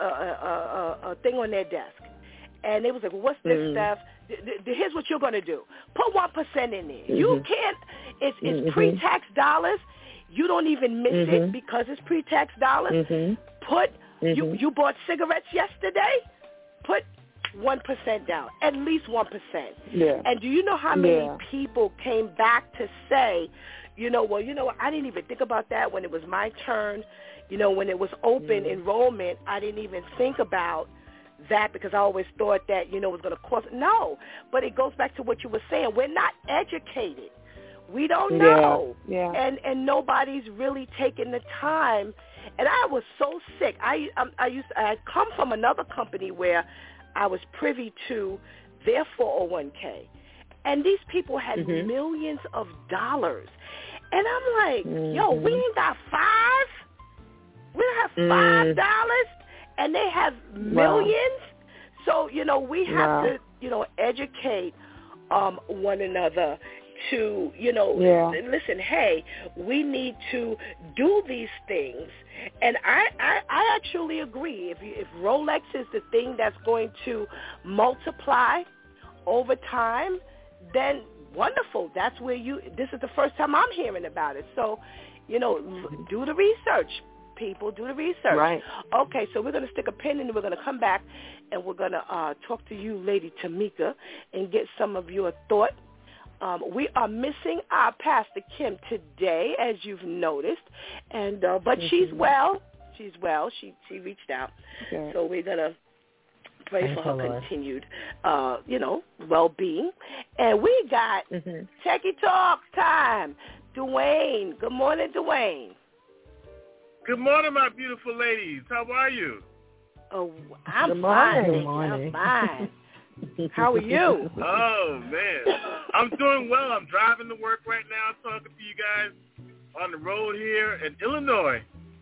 a, a, a thing on their desk. And they was like, well, what's this mm-hmm. stuff? D- d- here's what you're going to do. Put one percent in there. Mm-hmm. You can't, it's, it's mm-hmm. pre-tax dollars. You don't even miss mm-hmm. it because it's pre-tax dollars. Mm-hmm. Put, mm-hmm. you, you bought cigarettes yesterday? Put one percent down, at least one percent. Yeah. And do you know how many yeah. people came back to say, you know, well, you know what, I didn't even think about that when it was my turn. You know, when it was open mm. enrollment, I didn't even think about that because I always thought that, you know, it was going to cost. No, but it goes back to what you were saying. We're not educated. We don't know. Yeah. yeah. And and nobody's really taking the time. And I was so sick. I um, I used I had come from another company where I was privy to their four oh one k. And these people had mm-hmm. millions of dollars. And I'm like, mm-hmm. yo, we ain't got five? We don't have five dollars? Mm. And they have millions? Wow. So, you know, we have wow. to, you know, educate um, one another to, you know, yeah. listen, hey, we need to do these things. And I, I, I actually agree. If, you, if Rolex is the thing that's going to multiply over time, then wonderful. That's where you, this is the first time I'm hearing about it. So, you know, do the research, people. Do the research. Right. Okay, so we're going to stick a pin in and we're going to come back and we're going to uh, talk to you, Lady Tamika, and get some of your thought. Um, we are missing our Pastor Kim today, as you've noticed, and uh, but mm-hmm. she's well. She's well. She she reached out, okay. So we're gonna pray Thank for her Lord. continued, uh, you know, well-being. And we got mm-hmm. Techie Talk time. Dwayne, good morning, Dwayne. Good morning, my beautiful ladies. How are you? Oh, I'm good fine. Good morning. I'm fine. How are you? Oh, man. I'm doing well. I'm driving to work right now talking to you guys on the road here in Illinois.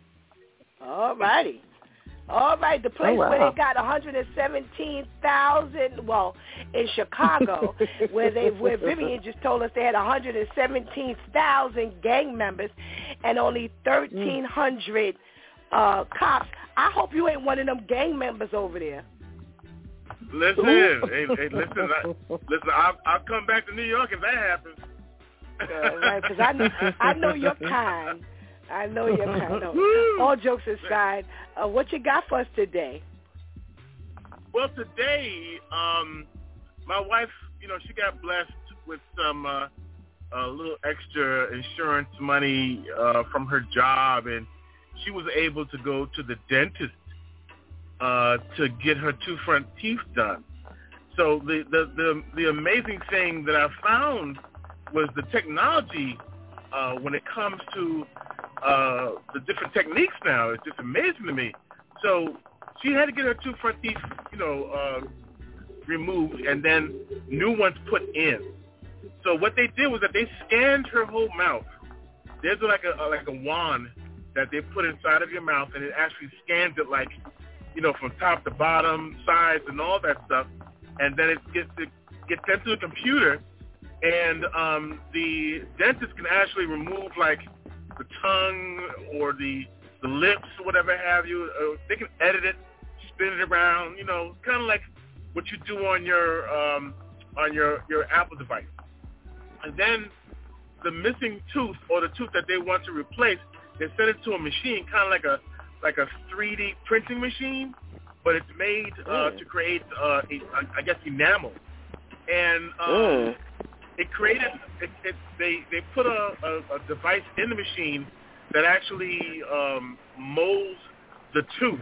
All righty. All right, the place oh, wow. where they got one hundred seventeen thousand, well, in Chicago, where they where Vivian just told us they had one hundred seventeen thousand gang members and only thirteen hundred uh, cops. I hope you ain't one of them gang members over there. Listen, hey, hey, listen, I, listen. I'll, I'll come back to New York if that happens. Uh, right, because I know, I know your kind. I know your kind. No. All jokes aside, uh, what you got for us today? Well, today, um, my wife, you know, she got blessed with some uh, a little extra insurance money uh, from her job, and she was able to go to the dentist uh, to get her two front teeth done. So the, the, the, the amazing thing that I found was the technology uh, when it comes to uh, the different techniques now. It's just amazing to me. So she had to get her two front teeth, you know, uh, removed and then new ones put in. So what they did was that they scanned her whole mouth. There's like a, a like a wand that they put inside of your mouth, and it actually scans it like, you know, from top to bottom, sides, and all that stuff. And then it gets it gets sent to the computer, and um, the dentist can actually remove like the tongue or the the lips or whatever have you. Uh, they can edit it, spin it around, you know, kind of like what you do on your um, on your, your Apple device. And then the missing tooth or the tooth that they want to replace, they send it to a machine, kind of like a like a three D printing machine, but it's made uh, mm. to create, uh, a, I guess, enamel. And um, mm. it created, it, it, they they put a, a, a device in the machine that actually um, molds the tooth.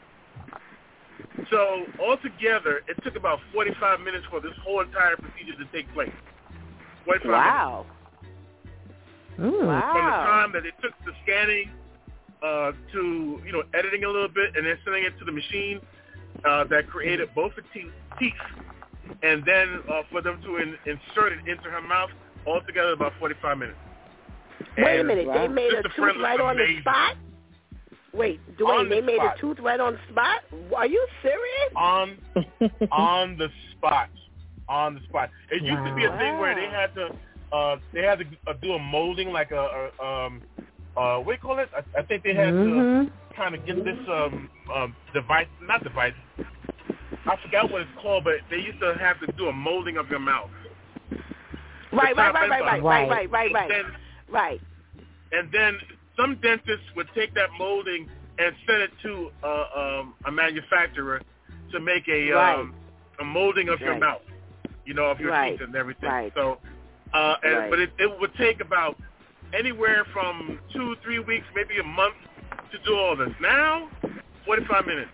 So altogether, it took about forty-five minutes for this whole entire procedure to take place. forty-five wow. minutes. Mm. Wow. From the time that it took the scanning uh, to, you know, editing a little bit and then sending it to the machine uh, that created both the te- teeth, and then uh, for them to in, insert it into her mouth, altogether about forty-five minutes. Wait and a minute, they made a tooth right on the spot? Wait, Dwayne, they the made spot. a tooth right on the spot? Are you serious? On on the spot. On the spot. It used wow. to be a thing where they had to uh, they had to uh, do a molding, like a, a um, uh, what do you call it? I, I think they had mm-hmm. to kind of get this um, um, device, not device, I forgot what it's called, but they used to have to do a molding of your mouth. Right, right, right, right, right, right, right, right, right, then, right. And then some dentists would take that molding and send it to uh, um, a manufacturer to make a right. um, a molding of right. your mouth, you know, of your right. teeth and everything. Right. So, uh, and, right. but it, it would take about anywhere from two, three weeks, maybe a month to do all this. Now, forty-five minutes.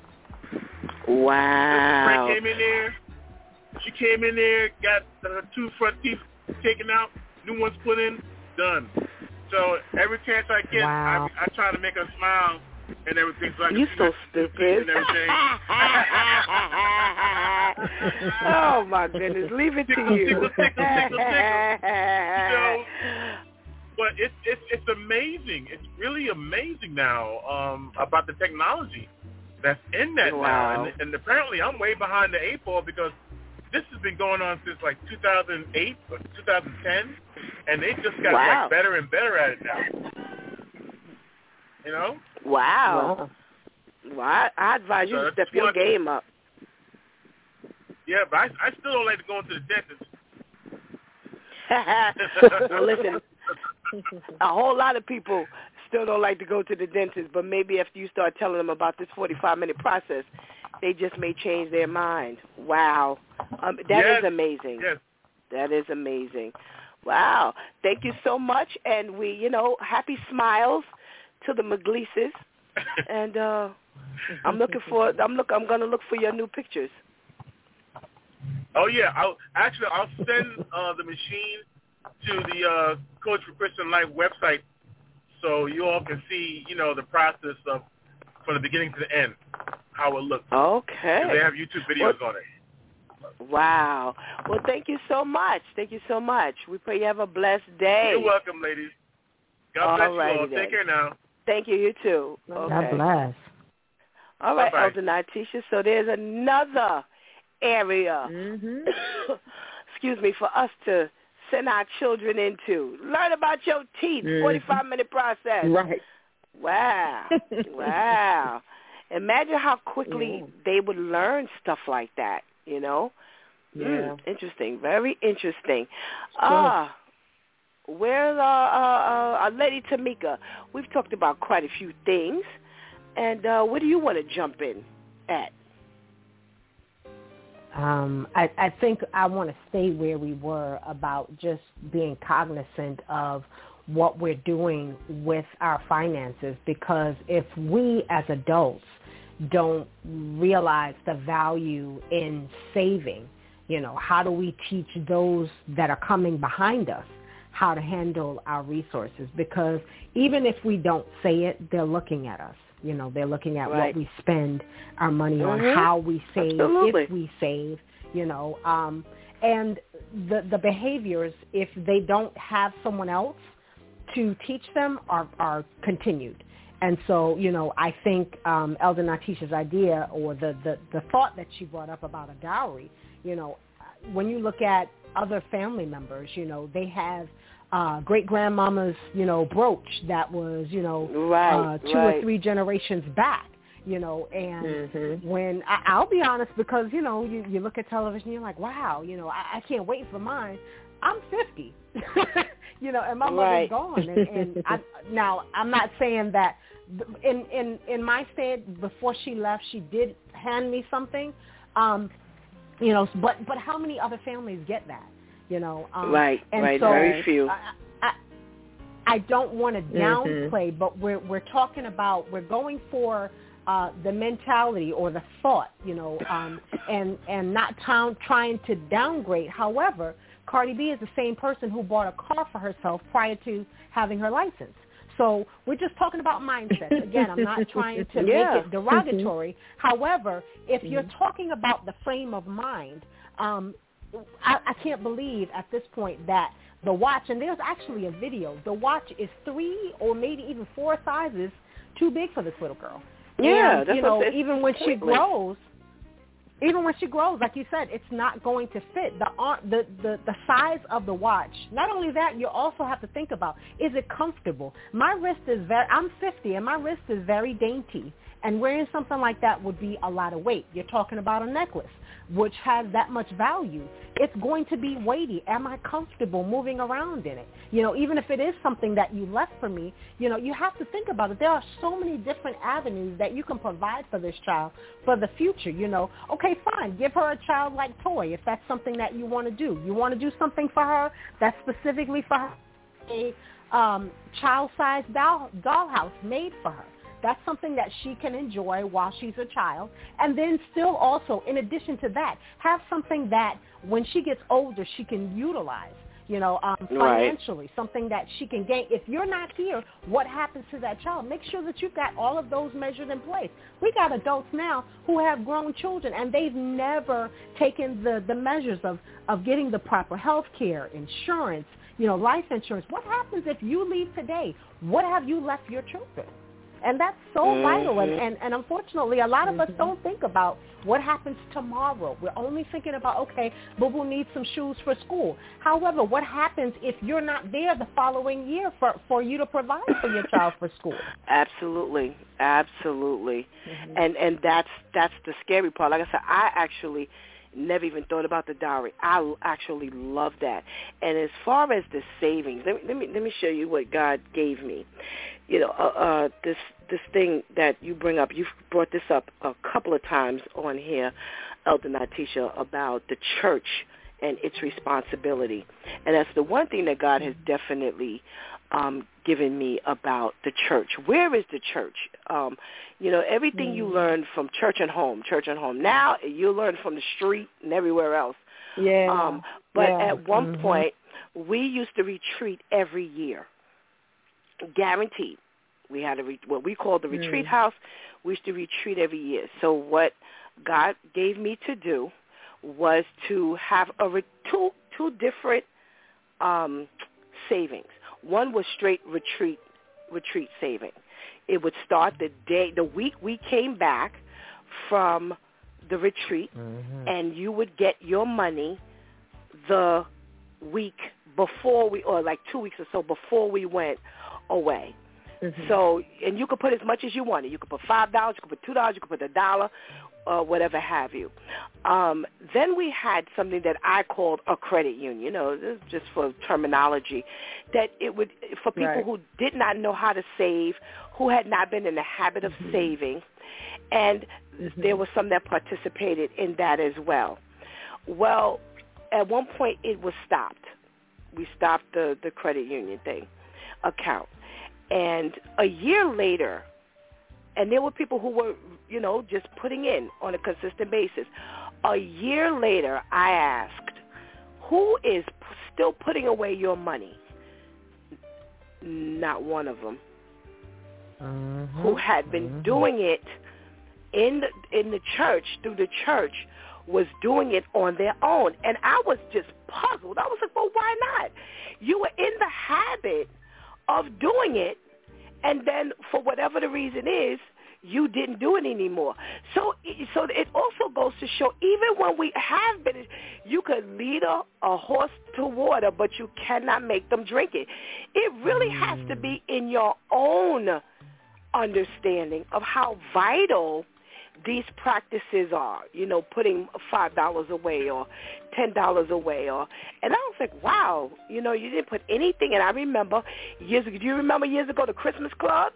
Wow. Frank came in there. She came in there, got her two front teeth taken out, new ones put in, done. So every chance I get, wow. I, I try to make her smile and everything. So I can you see so her stupid. and everything. Oh my goodness, leave it tickle, to you. Tickle, tickle, tickle, tickle. You know, but it's it's it's amazing. It's really amazing now um, about the technology that's in that wow. now, and, and apparently I'm way behind the eight ball because this has been going on since like two thousand eight or two thousand ten, and they just got wow. like better and better at it now. You know? Wow. Wow. Well, I, I advise you so to step your what, game up. Yeah, but I, I still don't like to go into the dentist. Well, listen, a whole lot of people still don't like to go to the dentist, but maybe after you start telling them about this forty-five minute process, they just may change their mind. Wow. Um, that yes. is amazing. Yes. That is amazing. Wow. Thank you so much. And we, you know, happy smiles to the McGleeses. And uh, I'm looking for, I'm look, I'm going to look for your new pictures. Oh, yeah. I'll, actually, I'll send uh, the machine to the uh, Coach for Christian Life website so you all can see, you know, the process of from the beginning to the end, how it looks. Okay. They have YouTube videos well, on it. Wow. Well, thank you so much. Thank you so much. We pray you have a blessed day. You're welcome, ladies. God bless you all. Then. Take care now. Thank you. You too. Okay. God bless. All right, Bye-bye. Elder Natisha. So there's another area, Mm-hmm. excuse me, for us to send our children into. Learn about your teeth, Mm-hmm. forty-five minute process. Right. Wow. Wow. Imagine how quickly yeah. they would learn stuff like that, you know? Yeah. Mm, interesting. Very interesting. Ah, uh, where's uh, uh, uh, Lady Tamika? We've talked about quite a few things. And uh, where do you want to jump in at? Um, I, I think I want to stay where we were about just being cognizant of what we're doing with our finances, because if we as adults don't realize the value in saving. You know, how do we teach those that are coming behind us how to handle our resources? Because even if we don't say it, they're looking at us. You know, they're looking at right. what we spend our money mm-hmm. on, how we save, Absolutely. if we save, you know. Um, and the the behaviors, if they don't have someone else to teach them, are, are continued. And so, you know, I think um, Elder Natisha's idea, or the, the, the thought that she brought up about a dowry, you know, when you look at other family members, you know, they have uh, great-grandmama's, you know, brooch that was, you know, right, uh, two right. or three generations back, you know, and mm-hmm. when, I, I'll be honest, because, you know, you, you look at television, you're like, wow, you know, I, I can't wait for mine. I'm fifty, you know, and my right. mother's gone. And, and I, now, I'm not saying that in, in, in my stand, before she left, she did hand me something, um, you know, but, but how many other families get that, you know? Um, right, and right, so very few. I, I, I don't want to downplay, mm-hmm. but we're, we're talking about, we're going for uh, the mentality or the thought, you know, um, and, and not t- trying to downgrade. However, Cardi B is the same person who bought a car for herself prior to having her license. So we're just talking about mindset. Again, I'm not trying to yeah. make it derogatory. However, if you're talking about the frame of mind, um, I, I can't believe at this point that the watch, and there's actually a video, the watch is three or maybe even four sizes too big for this little girl. Yeah, and, that's you know, what even when she pointless. grows, Even when she grows, like you said, it's not going to fit. The, the the the size of the watch. Not only that, you also have to think about, is it comfortable? My wrist is very, I'm fifty, and my wrist is very dainty. And wearing something like that would be a lot of weight. You're talking about a necklace, which has that much value. It's going to be weighty. Am I comfortable moving around in it? You know, even if it is something that you left for me, you know, you have to think about it. There are so many different avenues that you can provide for this child for the future, you know. Okay, fine. Give her a childlike toy if that's something that you want to do. You want to do something for her that's specifically for her, a um, child-sized doll, dollhouse made for her. That's something that she can enjoy while she's a child. And then still also, in addition to that, have something that when she gets older, she can utilize, you know, um, financially, right. Something that she can gain. If you're not here, what happens to that child? Make sure that you've got all of those measured in place. We got adults now who have grown children, and they've never taken the, the measures of, of getting the proper health care, insurance, you know, life insurance. What happens if you leave today? What have you left your children? And that's so mm-hmm. vital. And, and, and unfortunately, a lot of mm-hmm. us don't think about what happens tomorrow. We're only thinking about, okay, Boo-Boo needs some shoes for school. However, what happens if you're not there the following year for, for you to provide for your child for school? Absolutely. Absolutely. Mm-hmm. And and that's that's the scary part. Like I said, I actually never even thought about the dowry. I actually love that. And as far as the savings, let me let me, let me show you what God gave me. You know, uh, uh, this this thing that you bring up, you've brought this up a couple of times on here, Elder Natisha, about the church and its responsibility. And that's the one thing that God has definitely um, given me about the church. Where is the church? Um, you know, everything mm. you learn from church and home, church and home. Now you learn from the street and everywhere else. Yeah. Um, but yeah. at one mm-hmm. point, we used to retreat every year. Guaranteed. We had a re- what we called the mm. retreat house. We used to retreat every year. So what God gave me to do was to have a re- two two different um, savings. One was straight retreat retreat saving. It would start the day, the week we came back from the retreat, mm-hmm. and you would get your money the week before we, or like two weeks or so before we went away. Mm-hmm. So, and you could put as much as you wanted. You could put five dollars, you could put two dollars, you could put a dollar, or whatever have you. Um, then we had something that I called a credit union. You know, this is just for terminology, that it would, for people right. who did not know how to save, who had not been in the habit of mm-hmm. saving, and mm-hmm. there was some that participated in that as well. Well, at one point it was stopped. We stopped the, the credit union thing, account. And a year later, and there were people who were, you know, just putting in on a consistent basis. A year later, I asked, who is p- still putting away your money? Not one of them. Mm-hmm. Who had been mm-hmm. doing it in the, in the church, through the church, was doing it on their own. And I was just puzzled. I was like, well, why not? You were in the habit of doing it, and then for whatever the reason is, you didn't do it anymore. So so it also goes to show, even when we have been, you could lead a, a horse to water, but you cannot make them drink it. It really has to be in your own understanding of how vital these practices are, you know, putting five dollars away or ten dollars away. or And I was like, wow, you know, you didn't put anything. And I remember years ago, do you remember years ago the Christmas clubs?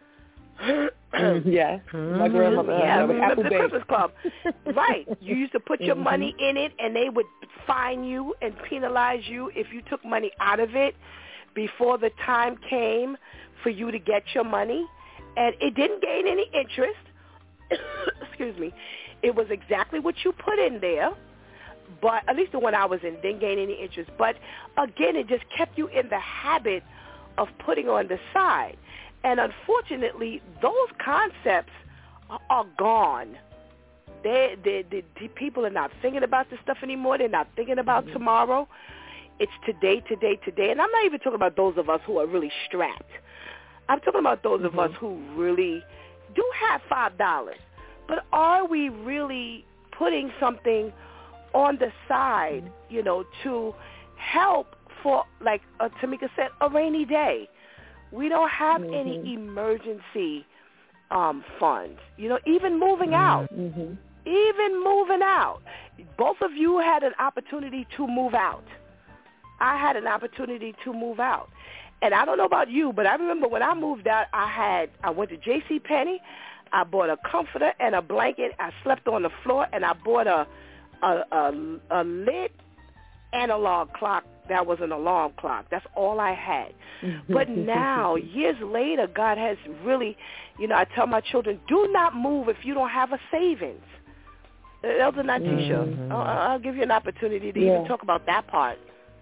Yes, my grandmother. Yeah, I uh, remember the Christmas club. Right. You used to put your mm-hmm. money in it, and they would fine you and penalize you if you took money out of it before the time came for you to get your money. And it didn't gain any interest. Excuse me. It was exactly what you put in there, but at least the one I was in didn't gain any interest. But again, it just kept you in the habit of putting on the side. And unfortunately, those concepts are, are gone. They, they, they, the people are not thinking about this stuff anymore. They're not thinking about mm-hmm. tomorrow. It's today, today, today. And I'm not even talking about those of us who are really strapped. I'm talking about those mm-hmm. of us who really do have five dollars. But are we really putting something on the side, mm-hmm. you know, to help for, like uh, Tamika said, a rainy day? We don't have mm-hmm. any emergency um, funds. You know, even moving out, mm-hmm. even moving out. Both of you had an opportunity to move out. I had an opportunity to move out. And I don't know about you, but I remember when I moved out, I had, I went to JCPenney, I bought a comforter and a blanket, I slept on the floor, and I bought a, a, a, a lit analog clock that was an alarm clock. That's all I had. But now, years later, God has really, you know, I tell my children, do not move if you don't have a savings. Elder Natisha, mm-hmm. I'll, I'll give you an opportunity to yeah. even talk about that part.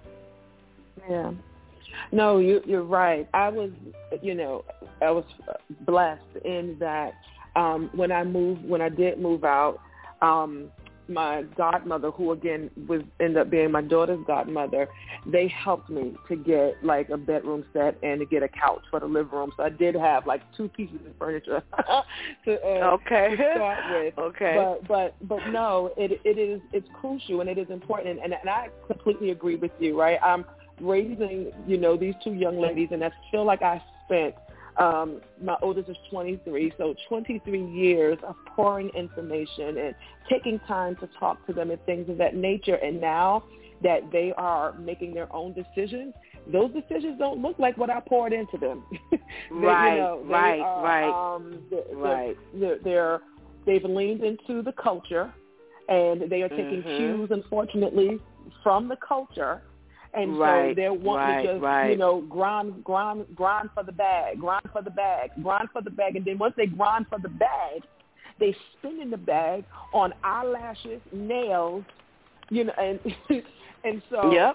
Yeah. No, you, you're right. I was, you know, I was blessed in that um, when I moved, when I did move out, um, my godmother, who again was ended up being my daughter's godmother, they helped me to get like a bedroom set and to get a couch for the living room. So I did have like two pieces of furniture to, uh, okay. to start with. Okay. But but but no, it it is it's crucial and it is important, and and I completely agree with you. Right, I'm raising you know these two young ladies, and I feel like I spent. Um, my oldest is twenty-three, so twenty-three years of pouring information and taking time to talk to them and things of that nature. And now that they are making their own decisions, those decisions don't look like what I poured into them. they, right, you know, they right, are, right, um, they're, right. They're, they're, they've leaned into the culture, and they are taking mm-hmm. cues, unfortunately, from the culture. And right, so they're wanting right, to just, right. you know, grind, grind, grind for the bag, grind for the bag, grind for the bag. And then once they grind for the bag, they spin in the bag on eyelashes, nails, you know, and and so yep.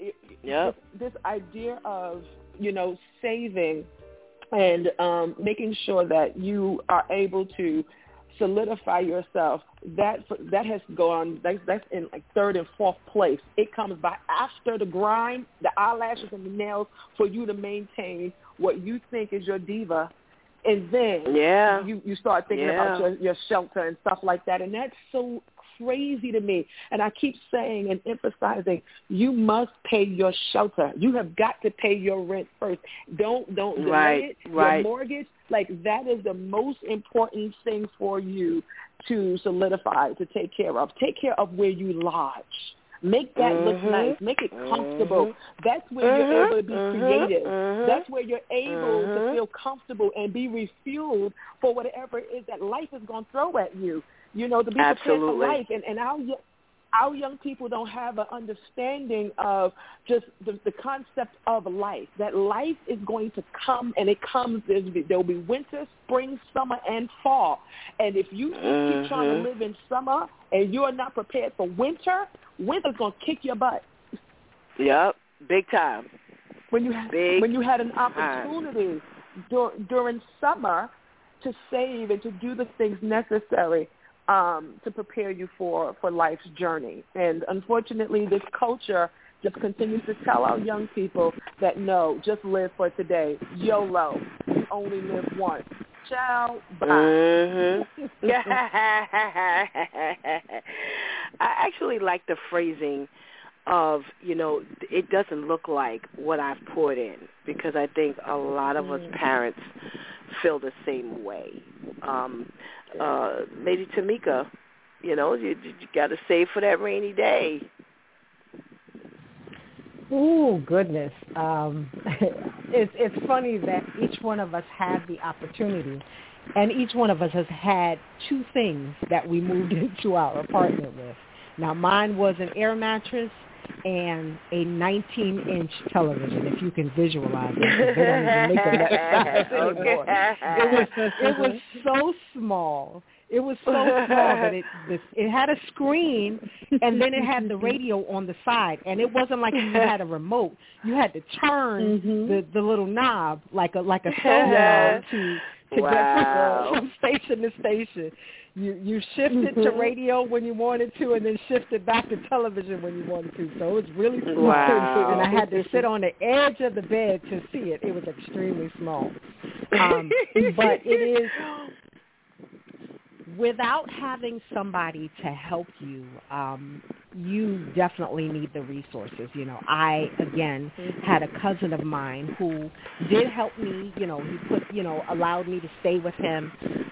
Yep. This, this idea of, you know, saving and um, making sure that you are able to solidify yourself, that that has gone, that's, that's in like third and fourth place. It comes by after the grind, the eyelashes and the nails, for you to maintain what you think is your diva. And then yeah. you, you start thinking yeah. about your, your shelter and stuff like that. And that's so crazy to me. And I keep saying and emphasizing, you must pay your shelter. You have got to pay your rent first. Don't don't delay right, it. Right. Your mortgage, like that is the most important thing for you to solidify, to take care of. Take care of where you lodge. Make that mm-hmm. look nice. Make it comfortable. Mm-hmm. That's where mm-hmm. you're able to be mm-hmm. creative. Mm-hmm. That's where you're able mm-hmm. to feel comfortable and be refueled for whatever it is that life is going to throw at you. You know, to be Absolutely. prepared for life. And, and I'll, our young people don't have an understanding of just the, the concept of life, that life is going to come, and it comes, there will be winter, spring, summer, and fall. And if you mm-hmm. keep trying to live in summer and you're not prepared for winter, winter's going to kick your butt. Yep, big time. When you, big when you had an opportunity dur- during summer to save and to do the things necessary um, to prepare you for, for life's journey. And unfortunately, this culture just continues to tell our young people that, no, just live for today. YOLO. You only live once. Ciao. Bye. Mm-hmm. I actually like the phrasing of, you know, it doesn't look like what I've poured in, because I think a lot of us parents feel the same way. Um, uh, Lady Tamika, you know, you, you got to save for that rainy day. Oh, goodness. Um, it's, it's funny that each one of us had the opportunity, and each one of us has had two things that we moved into our apartment with. Now, mine was an air mattress and a nineteen-inch television, if you can visualize it. They don't even make them that size anymore. It was, it was so small. It was so small that it this, it had a screen, and then it had the radio on the side. And it wasn't like you had a remote. You had to turn mm-hmm. the, the little knob like a like a stove knob to to wow. get from station to station. You you shifted mm-hmm. to radio when you wanted to, and then shifted back to television when you wanted to. So it was really small. Wow. And I had to sit on the edge of the bed to see it. It was extremely small. Um, but it is, without having somebody to help you, um, you definitely need the resources. You know, I, again, had a cousin of mine who did help me. You know, he put, you know, allowed me to stay with him.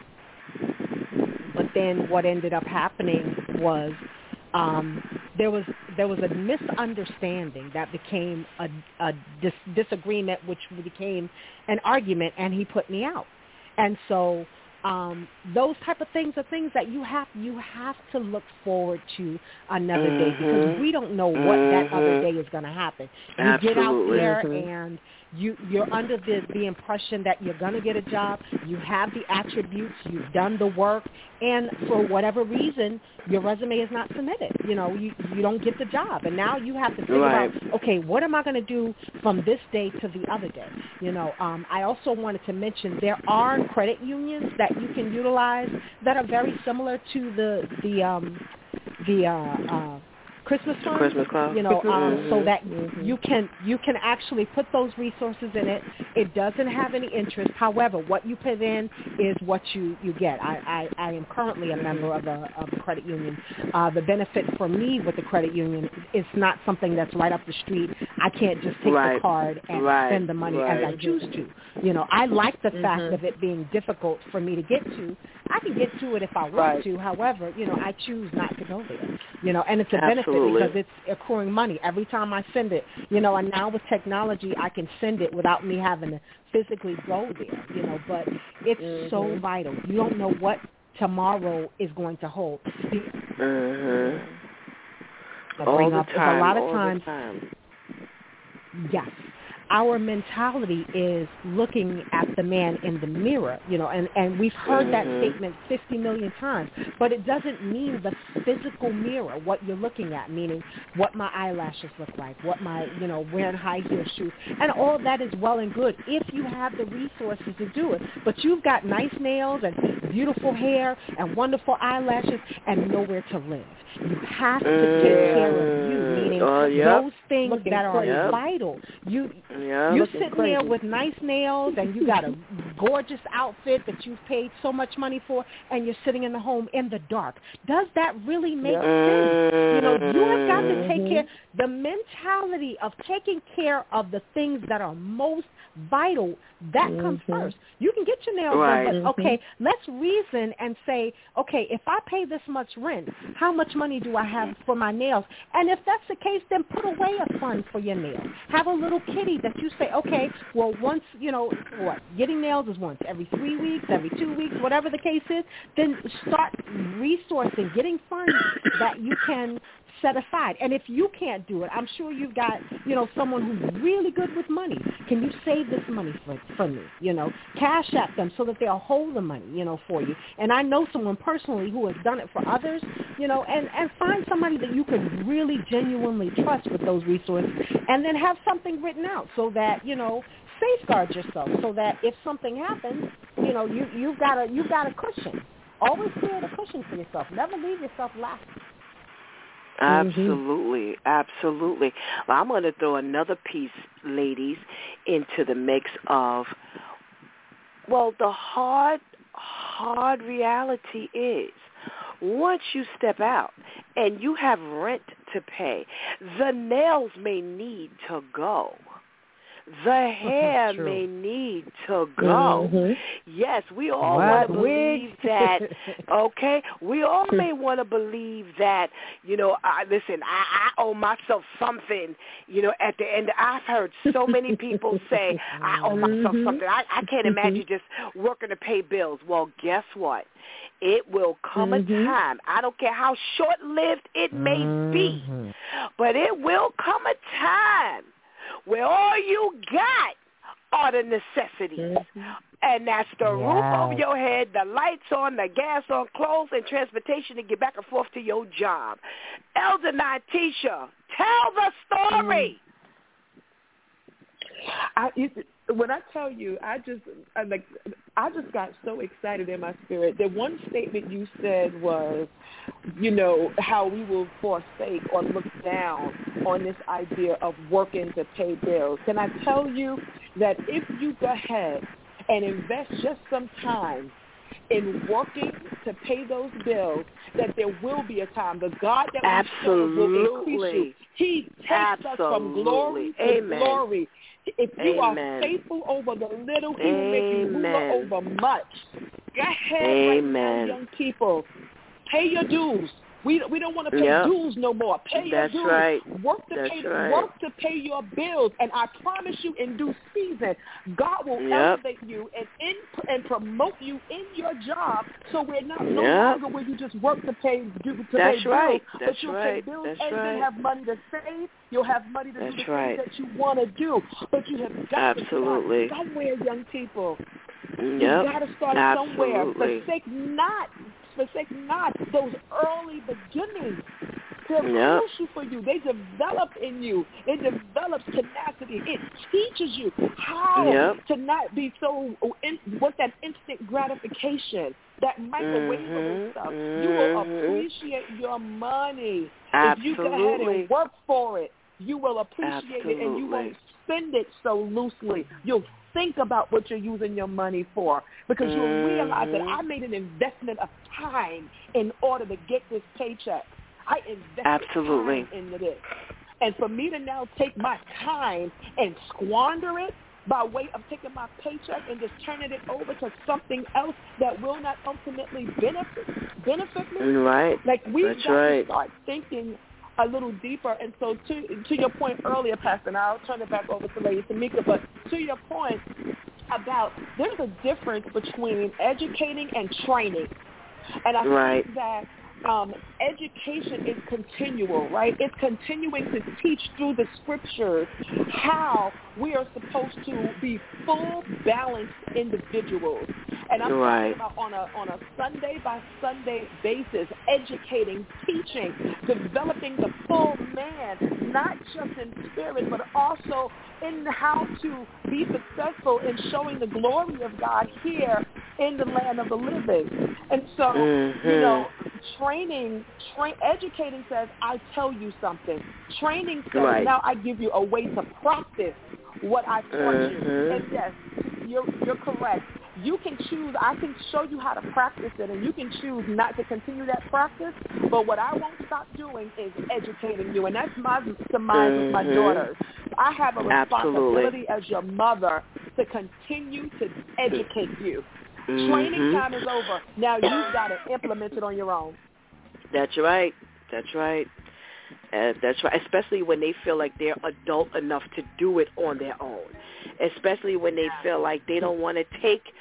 But then what ended up happening was um, there was there was a misunderstanding that became a, a dis- disagreement, which became an argument, and he put me out. And so um, those type of things are things that you have you have to look forward to another mm-hmm. day, because we don't know what mm-hmm. that other day is going to happen. You Absolutely. get out there mm-hmm. and You, you're under the, the impression that you're going to get a job. You have the attributes. You've done the work. And for whatever reason, your resume is not submitted. You know, you, you don't get the job. And now you have to figure right. out, okay, what am I going to do from this day to the other day? You know, um, I also wanted to mention there are credit unions that you can utilize that are very similar to the, the, um, the, uh, uh, Christmas fund, Christmas club. you know, um, mm-hmm. so that you can you can actually put those resources in it. It doesn't have any interest. However, what you put in is what you, you get. I, I, I am currently a member of a, of a credit union. Uh, the benefit for me with the credit union is not something that's right up the street. I can't just take right. the card and right. spend the money right. as I choose to. You know, I like the mm-hmm. fact of it being difficult for me to get to. I can get to it if I want right. to. However, you know, I choose not to go there. You know, and it's a Absolutely. benefit because it's accruing money every time I send it. You know, and now with technology, I can send it without me having to physically go there. You know, but it's mm-hmm. so vital. You don't know what tomorrow is going to hold. Mm-hmm. I'll bring all up, the time. A lot of all times, the time. Yes. Our mentality is looking at the man in the mirror, you know, and, and we've heard mm-hmm. that statement fifty million times, but it doesn't mean the physical mirror, what you're looking at, meaning what my eyelashes look like, what my, you know, wearing high heel shoes, and all that is well and good if you have the resources to do it, but you've got nice nails and beautiful hair and wonderful eyelashes and nowhere to live. You have to mm, take care of you, meaning uh, yep. those things Looking that are yep. vital. You yep. you're sitting there with nice nails and you got a gorgeous outfit that you've paid so much money for, and you're sitting in the home in the dark. Does that really make yep. sense? You know, you have got to take care. The mentality of taking care of the things that are most vital, that mm-hmm. comes first. You can get your nails right. done, but okay, let's reason and say, okay, if I pay this much rent, how much money do I have for my nails? And if that's the case, then put away a fund for your nails. Have a little kitty that you say, okay, well, once, you know, what, getting nails is once every three weeks, every two weeks, whatever the case is, then start resourcing, getting funds that you can set aside. And if you can't do it, I'm sure you've got, you know, someone who's really good with money. Can you save this money for, for me? You know, cash at them so that they'll hold the money, you know, for you. And I know someone personally who has done it for others, you know, and, and find somebody that you can really genuinely trust with those resources, and then have something written out so that, you know, safeguard yourself so that if something happens, you know, you, you've got a, you've got a cushion. Always create a cushion for yourself. Never leave yourself lacking. Absolutely, mm-hmm. absolutely. Well, I'm going to throw another piece, ladies, into the mix of, well, the hard, hard reality is once you step out and you have rent to pay, the nails may need to go. The hair may need to go. Mm-hmm. Yes, we all want to believe that, okay? We all may want to believe that, you know, I, listen, I, I owe myself something, you know, at the end. I've heard so many people say, I owe myself mm-hmm. something. I, I can't mm-hmm. imagine just working to pay bills. Well, guess what? It will come mm-hmm. a time. I don't care how short-lived it may mm-hmm. be, but it will come a time where all you got are the necessities. Mm-hmm. And that's the yes. roof over your head, the lights on, the gas on, clothes, and transportation to get back and forth to your job. Elder Natisha, tell the story. I, it, when I tell you, I just I, like I just got so excited in my spirit. The one statement you said was, you know, how we will forsake or look down on this idea of working to pay bills. Can I tell you that if you go ahead and invest just some time in working to pay those bills, that there will be a time. The God that we serve will increase you. He takes Absolutely. us from glory to Amen. glory. If you Amen. are faithful over the little, he will make you ruler Amen. over much. Go ahead Amen. right now, young people. Pay your dues. We we don't want to pay yep. dues no more. Pay That's your dues. Right. Work to That's pay right. work to pay your bills. And I promise you, in due season, God will yep. elevate you and in, and promote you in your job. So we're not no yep. longer where you just work to pay do, to That's pay right. bills, That's but you'll right. pay bills That's and right. then have money to save. You'll have money to That's do the right. things that you want to do. But you have got Absolutely. to start somewhere, young people. Yep. You've got to start Absolutely. somewhere. Forsake not. Forsake not those early beginnings. They're yep. crucial for you. They develop in you. It develops tenacity. It teaches you how yep. to not be so, in, what's that instant gratification, that microwavable mm-hmm. stuff. Mm-hmm. You will appreciate your money. Absolutely. If you go ahead and work for it, you will appreciate Absolutely. it, and you won't spend it so loosely. You'll think about what you're using your money for, because mm-hmm. you'll realize that I made an investment of time in order to get this paycheck. I invested Absolutely. time into this. And for me to now take my time and squander it by way of taking my paycheck and just turning it over to something else that will not ultimately benefit benefit me, right. like we've That's got right. to start thinking a little deeper. And so to to your point earlier, Pastor, and I'll turn it back over to Lady Tamika, but to your point about there's a difference between educating and training. And I right. think that um, education is continual, right? It's continuing to teach through the scriptures how we are supposed to be full, balanced individuals. And I'm right. talking about on a on a Sunday by Sunday basis, educating, teaching, developing the full man, not just in spirit, but also in how to be successful in showing the glory of God here in the land of the living. And so, mm-hmm. you know, training, tra- educating says, I tell you something. Training says, right. now I give you a way to practice what I taught mm-hmm. you. And yes, you're, you're correct. You can choose, I can show you how to practice it, and you can choose not to continue that practice, but what I won't stop doing is educating you, and that's my demise mm-hmm. with my daughters. I have a responsibility Absolutely. as your mother to continue to educate you. Mm-hmm. Training time is over. Now you've got to implement it on your own. That's right. That's right. Uh, that's right. Especially when they feel like they're adult enough to do it on their own. Especially when they feel like they don't want to take,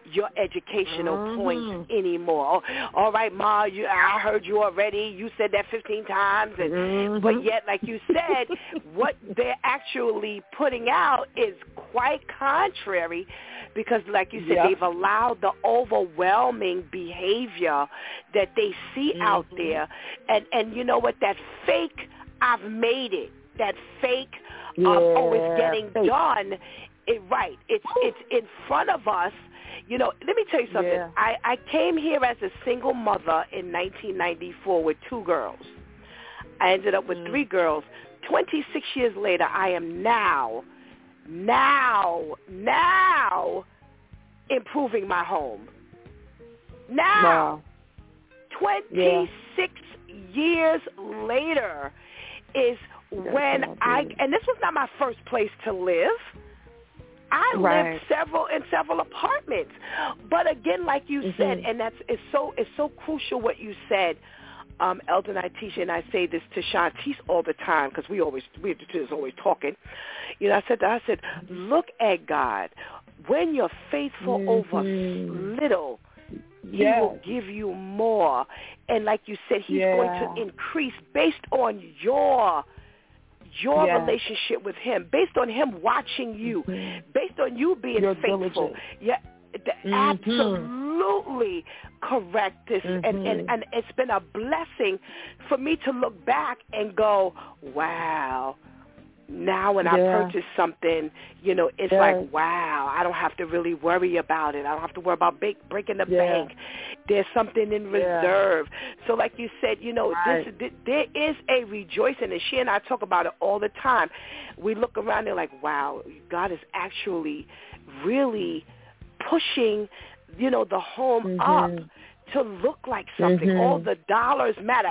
your educational mm-hmm. points anymore. All right, Ma, you, I heard you already. You said that fifteen times. And, mm-hmm. But yet, like you said, what they're actually putting out is quite contrary because, like you said, yep. they've allowed the overwhelming behavior that they see mm-hmm. out there. And, and you know what? That fake, I've made it, that fake, yeah, um, oh, it's getting fake. done. It, right. It's it's in front of us. You know, let me tell you something. Yeah. I, I came here as a single mother in nineteen ninety-four with two girls. I ended up with mm. three girls. twenty-six years later, I am now, now, now improving my home. Now, wow. twenty-six yeah. years later is That's when I, good. and this was not my first place to live. I right. lived several in several apartments, but again, like you mm-hmm. said, and that's it's so it's so crucial what you said, um, Elder Nitisha, and I say this to Shantice all the time because we always we just always talking. You know, I said to her, I said, look at God. When you're faithful mm-hmm. over little, He yes. will give you more, and like you said, He's yeah. going to increase based on your. your yes. relationship with Him, based on Him watching you, mm-hmm. based on you being You're faithful. diligent. Yeah, mm-hmm. absolutely correct this. Mm-hmm. And, and, and it's been a blessing for me to look back and go, wow, now when yeah. I purchase something, you know, it's yes. like, wow, I don't have to really worry about it. I don't have to worry about ba- breaking the yeah. bank. There's something in reserve. Yeah. So like you said, you know, right. this, this there is a rejoicing, and she and I talk about it all the time. We look around and like, wow, God is actually really pushing, you know, the home mm-hmm. up to look like something. Mm-hmm. All the dollars matter.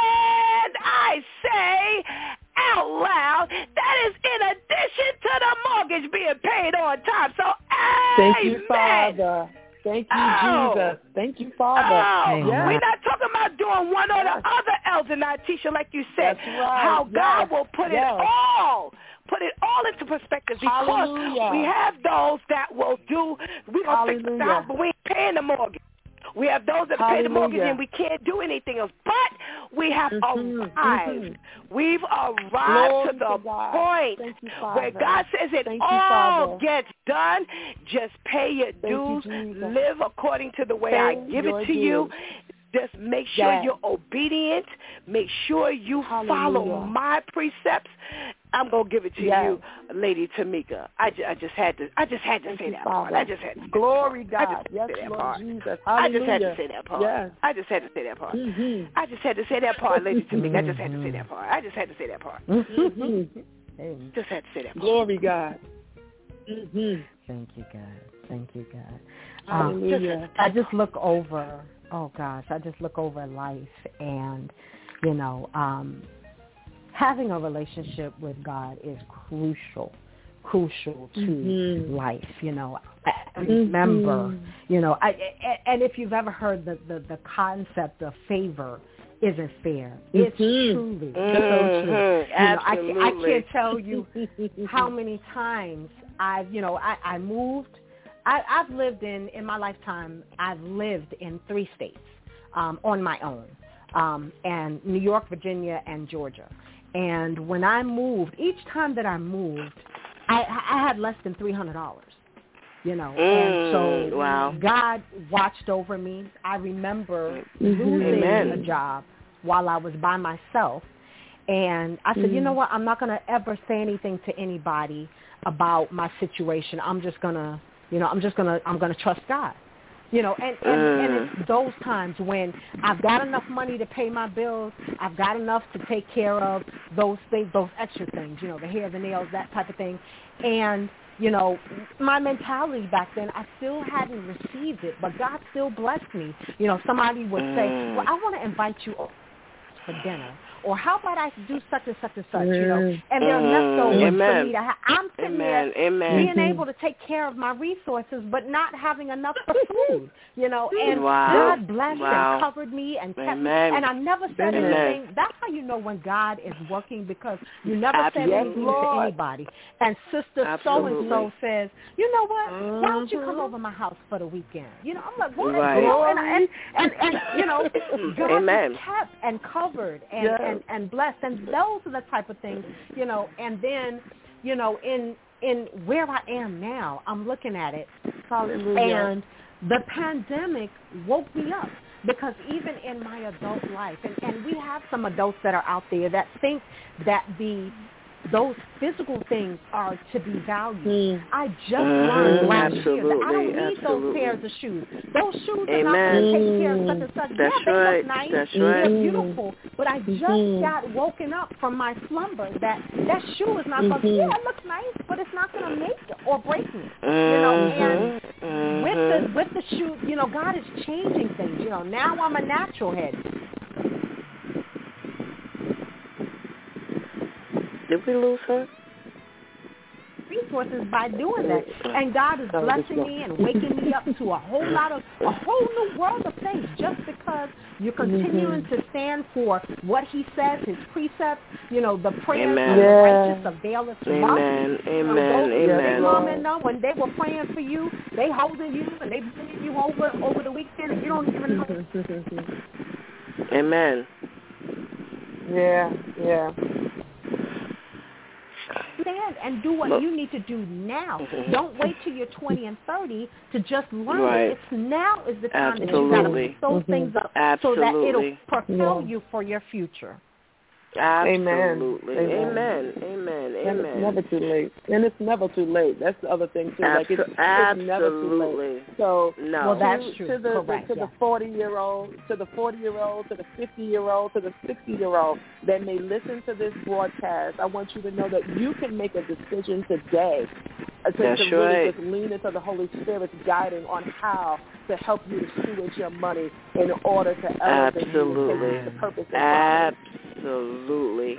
And I say out loud, that is in addition to the mortgage being paid on time. So, thank amen. you, Father. Thank you, oh. Jesus. Thank you, Father. Oh, yeah. We're not talking about doing one or yes. the other, Elder Nitisha, like you said. That's right. How God yes. will put yes. it all, put it all into perspective because Hallelujah. we have those that will do, we're going to fix the house, but we ain't paying the mortgage. We have those that pay the mortgage and we can't do anything else. But we have mm-hmm, arrived. Mm-hmm. We've arrived Glory to the to point you, where God says it Thank all you, gets done. Just pay your dues. You, live according to the way pay I give it to dues. you. Just make sure yes. you're obedient. Make sure you Hallelujah. follow my precepts. I'm gonna give it to yes. you, Lady Tamika. I, ju- I just had to. I just had to Thank say you, that Father. part. I just had to. Say Glory that part. God. I just yes, say that Lord part. Jesus. I just had to Hallelujah. say that part. Yes. I just had to say that part. Mm-hmm. I just had to say that part, Lady Tamika. I just had to say that part. I just had to say that part. Mm-hmm. Just had to say that part. Glory God. Mm-hmm. Thank you, God. Thank you, God. Hallelujah. Um, I just look over. Oh gosh, I just look over life, and you know, um, having a relationship with God is crucial, crucial to mm-hmm. life. You know, I remember, mm-hmm. you know, I, and if you've ever heard the, the, the concept of favor isn't fair, it's mm-hmm. truly mm-hmm. so true. You know, I, Absolutely. I can't tell you how many times I've, you know, I, I moved. I, I've lived in, in my lifetime, I've lived in three states um, on my own, um, and New York, Virginia, and Georgia. And when I moved, each time that I moved, I, I had less than three hundred dollars, you know. Mm, and so wow. God watched over me. I remember mm-hmm. losing Amen. a job while I was by myself. And I said, mm. you know what, I'm not going to ever say anything to anybody about my situation. I'm just going to, you know, I'm just going to, I'm going to trust God. You know, and, and, mm. and it's those times when I've got enough money to pay my bills, I've got enough to take care of those things, those extra things, you know, the hair, the nails, that type of thing. And, you know, my mentality back then, I still hadn't received it, but God still blessed me. You know, somebody would say, well, I want to invite you over for dinner, or how about I do such and such and such, you know, and there are leftovers Amen. for me to have. I'm sitting Amen. there Amen. being able to take care of my resources, but not having enough for food, you know, and wow. God blessed wow. and covered me and kept Amen. me, and I never said Amen. anything. That's how you know when God is working, because you never Absolutely. said anything to anybody. And Sister Absolutely. so-and-so says, you know what, mm-hmm. why don't you come over my house for the weekend? You know, I'm like, what? Right. You know, and, and, and, and, you know, God Amen. was kept and covered and, yes. and, and blessed. And those are the type of things, you know, and then, you know, in in where I am now, I'm looking at it. Hallelujah. And the pandemic woke me up, because even in my adult life, and, and we have some adults that are out there that think that the those physical things are to be valued. Mm. I just mm, learned last absolutely, year that I don't need absolutely. those pairs of shoes. Those shoes Amen. are not going to take care of such and such. That's yeah, right. they look nice. That's They're right. beautiful. But I just mm-hmm. got woken up from my slumber that that shoe is not mm-hmm. going to, yeah, it looks nice, but it's not going to make or break me. Mm-hmm. You know, and mm-hmm. with the with the shoe, you know, God is changing things. You know, now I'm a natural head. Did we lose her? Resources by doing that, and God is blessing me and waking me up to a whole lot of a whole new world of things, just because you're continuing mm-hmm. to stand for what He says, His precepts. You know, the prayers Amen. of the righteous availeth much. Amen. Amen. You know, Amen. Mom and them, when they were praying for you, they holding you and they bringing you over over the weekend, and you don't even know. Amen. Yeah. Yeah. Stand and do what Look. you need to do now. Mm-hmm. Don't wait till you're twenty and thirty to just learn right. it. It's now is the time Absolutely. that you got to put those mm-hmm. things up Absolutely. so that it'll propel yeah. you for your future. Absolutely. Amen. Amen. Amen. And Amen. it's never too late. And it's never too late. That's the other thing too. Absol- like it's, absolutely. it's never too late. So no. Well, that's to, true. To the, Correct, the to yeah. the forty year old, to the forty year old, to the fifty year old, to the sixty year old that may listen to this broadcast, I want you to know that you can make a decision today to, that's to really right. just lean into the Holy Spirit's guiding on how to help you to steward your money in order to elevate Absolutely. you and take you to purpose and Absolutely.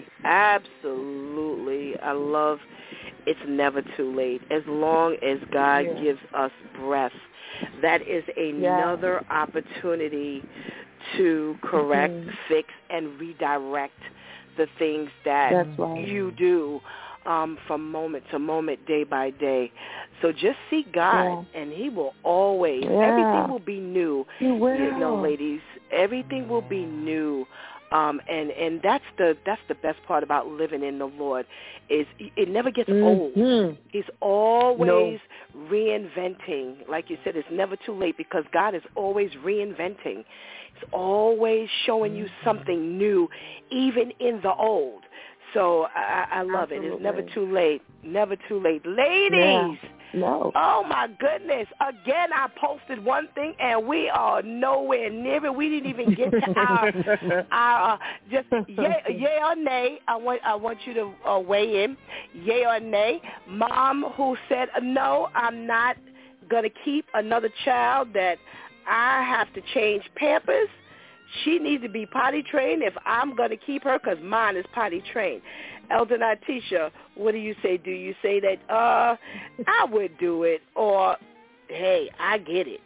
Absolutely. I love it's never too late. As long as God yeah. gives us breath, that is another yeah. opportunity to correct, mm-hmm. fix, and redirect the things that right. you do um, from moment to moment, day by day. So just seek God, yeah. and He will always, yeah. everything will be new. He will. You know, ladies, everything will be new. Um, and, and that's the that's the best part about living in the Lord is it never gets mm-hmm. old. He's always no. reinventing. Like you said, it's never too late because God is always reinventing. He's always showing you something new, even in the old. So I, I love Absolutely. it. It's never too late. Never too late. Ladies. Yeah. No. Oh, my goodness. Again, I posted one thing, and we are nowhere near it. We didn't even get to our, our uh, just yay, yay or nay. I want I want you to uh, weigh in. Yay or nay. Mom who said, no, I'm not going to keep another child that I have to change Pampers. She needs to be potty trained if I'm going to keep her because mine is potty trained. Elder Natisha, what do you say? Do you say that, uh, I would do it, or, hey, I get it?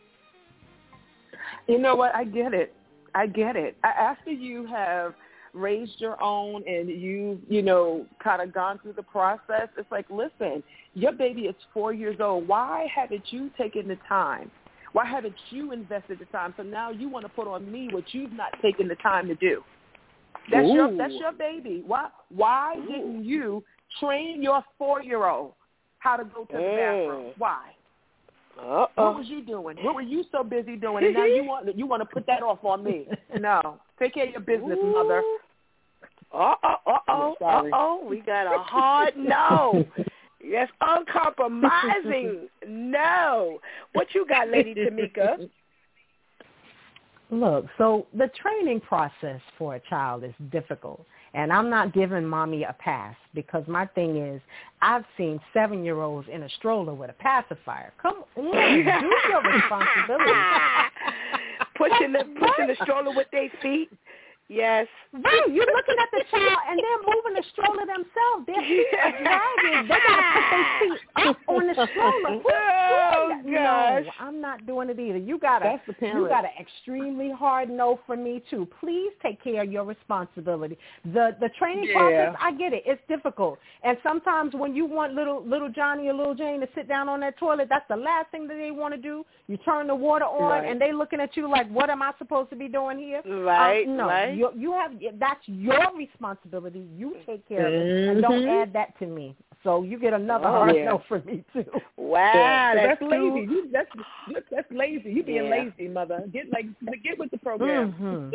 You know what? I get it. I get it. After you have raised your own and you, you know, kind of gone through the process, it's like, listen, your baby is four years old. Why haven't you taken the time? Why haven't you invested the time? So now you want to put on me what you've not taken the time to do. That's Ooh. your that's your baby. Why why Ooh. didn't you train your four-year-old how to go to the mm. bathroom? Why? Uh-oh. What was you doing? What were you so busy doing? And now you want you want to put that off on me? No. Take care of your business, Ooh. mother. Uh-oh, uh-oh, uh-oh. We got a hard no. Yes, uncompromising. No. What you got, Lady Tamika? Look, so the training process for a child is difficult. And I'm not giving mommy a pass because my thing is I've seen seven-year-olds in a stroller with a pacifier. Come on, do your responsibility. pushing the pushing the stroller with their feet. Yes. Right. You're looking at the child and they're moving the stroller themselves. Their feet are dragging. They got to put their feet up on the stroller. Oh, gosh. No, I'm not doing it either. You got to you got an extremely hard no from me, too. Please take care of your responsibility. The the training Yeah. process, I get it. It's difficult. And sometimes when you want little little Johnny or little Jane to sit down on that toilet, that's the last thing that they want to do. You turn the water on Right. and they looking at you like, what am I supposed to be doing here? Right, Um, no, right. you, you have that's your responsibility. You take care of it, and don't add that to me. So you get another Oh, hard yeah. no from me too. Wow, Yeah, that's, that's lazy. too- You, that's that's lazy. You being Yeah. lazy, mother. Get like get with the program.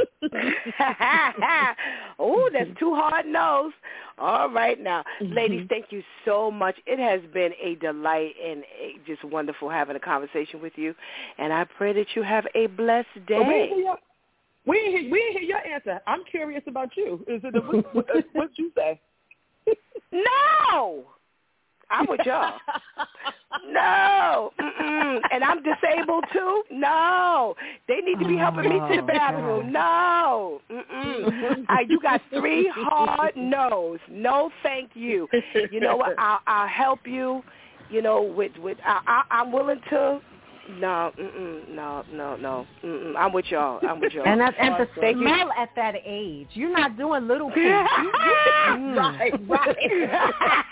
Mm-hmm. Oh, that's two hard no's. All right now. Mm-hmm. Ladies, thank you so much. It has been a delight and a, just wonderful having a conversation with you. And I pray that you have a blessed day. Oh, we ain't hear your, we ain't hear, we ain't hear your answer. I'm curious about you. Is it a, what, what, what'd you say? No. I'm with y'all. No. Mm-mm. And I'm disabled too? No. They need to be helping me to the bathroom. No. Mm-mm. I, you got three hard no's. No, thank you. You know what? I'll, I'll help you. You know, with with I, I, I'm willing to. No, mm-mm, no, no, no. Mm-mm. I'm with y'all. I'm with y'all. And at, at the Thank you. smell at that age, you're not doing little things. You, you, right, right.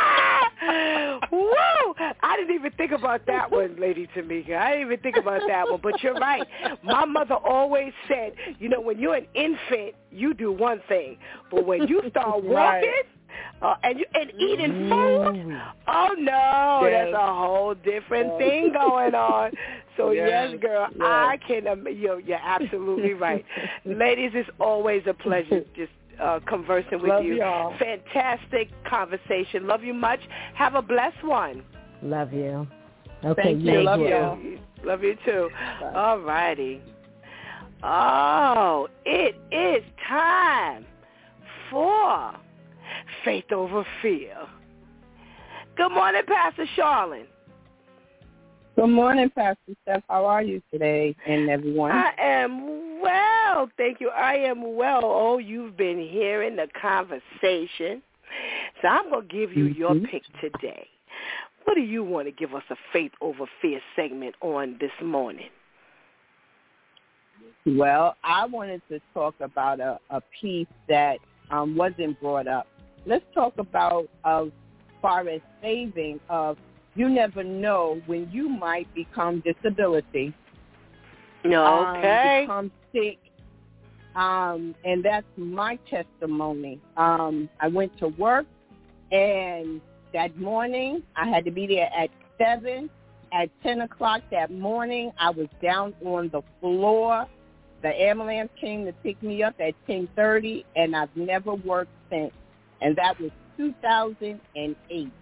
Woo! I didn't even think about that one, Lady Tamika. I didn't even think about that one. But you're right. My mother always said, you know, when you're an infant, you do one thing. But when you start walking, Right. Uh, and you, and eating food, oh no, Yes. that's a whole different Yes. thing going on. So Yes. yes, girl, Yes. I can. Um, you're, you're absolutely right. Ladies, it's always a pleasure just uh, conversing with Love you. y'all. Fantastic conversation. Love you much. Have a blessed one. Love you. Okay, Thank you. Love too. y'all. Love you too. Bye. All righty. Oh, it is time for Faith Over Fear. Good morning, Pastor Charlene. Good morning, Pastor Steph. How are you today, and everyone? I am well, thank you. I am well. Oh, you've been hearing the conversation. So I'm going to give you Mm-hmm. your pick today. What do you want to give us a Faith Over Fear segment on this morning? Well, I wanted to talk about a, a piece that um, wasn't brought up. Let's talk about as far as saving of you never know when you might become disability. Okay. Um, become sick. Um, and that's my testimony. Um, I went to work, and that morning I had to be there at seven. At ten o'clock that morning, I was down on the floor. The ambulance came to pick me up at ten thirty, and I've never worked since. And that was two thousand eight.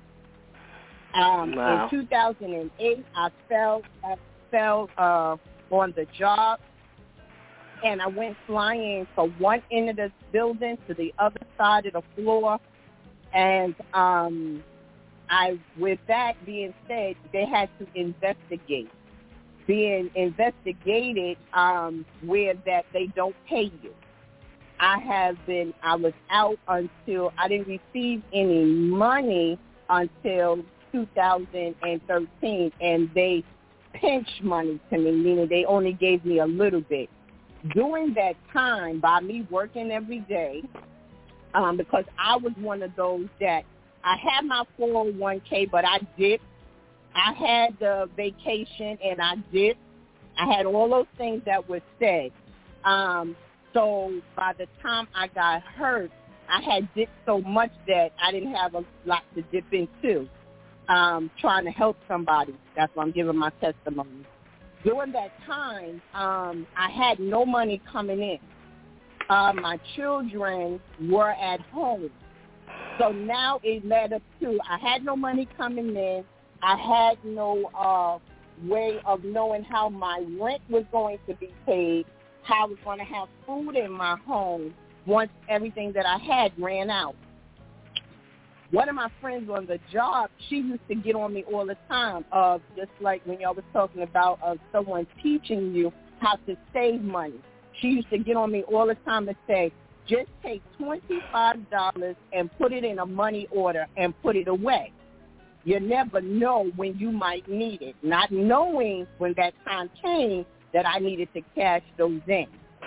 Um, Wow. In two thousand eight, I fell, I fell uh, on the job, and I went flying from one end of the building to the other side of the floor. And um, I, with that being said, they had to investigate. Being investigated um, where that they don't pay you. I have been, I was out until, I didn't receive any money until two thousand thirteen, and they pinched money to me, meaning they only gave me a little bit. During that time, by me working every day, um, because I was one of those that I had my four oh one k, but I dipped. I had the vacation, and I dipped. I had all those things that were said. Um, so by the time I got hurt, I had dipped so much that I didn't have a lot to dip into, um, trying to help somebody. That's why I'm giving my testimony. During that time, um, I had no money coming in. Uh, my children were at home. So now it led up to, I had no money coming in. I had no uh, way of knowing how my rent was going to be paid, how I was going to have food in my home once everything that I had ran out. One of my friends on the job, she used to get on me all the time, uh, just like when y'all was talking about uh, someone teaching you how to save money. she used to get on me all the time and say, just take twenty-five dollars and put it in a money order and put it away. You never know when you might need it, not knowing when that time came that I needed to cash those in.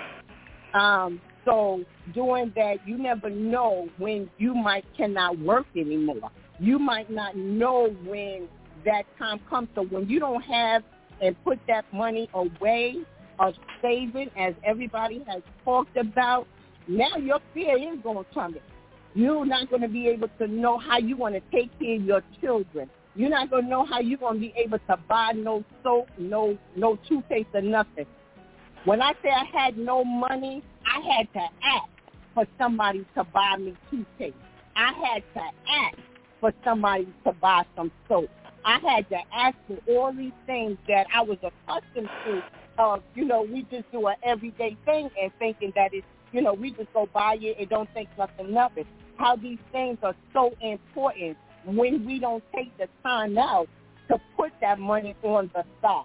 Um, so doing that, you never know when you might cannot work anymore. You might not know when that time comes. So when you don't have and put that money away or saving, as everybody has talked about, now your fear is going to come in. You're not going to be able to know how you want to take care of your children. You're not going to know how you're going to be able to buy no soap, no no toothpaste or nothing. When I say I had no money, I had to ask for somebody to buy me toothpaste. I had to ask for somebody to buy some soap. I had to ask for all these things that I was accustomed to. Uh, you know, we just do an everyday thing and thinking that it's, you know, we just go buy it and don't think nothing of it. How these things are so important when we don't take the time out to put that money on the side.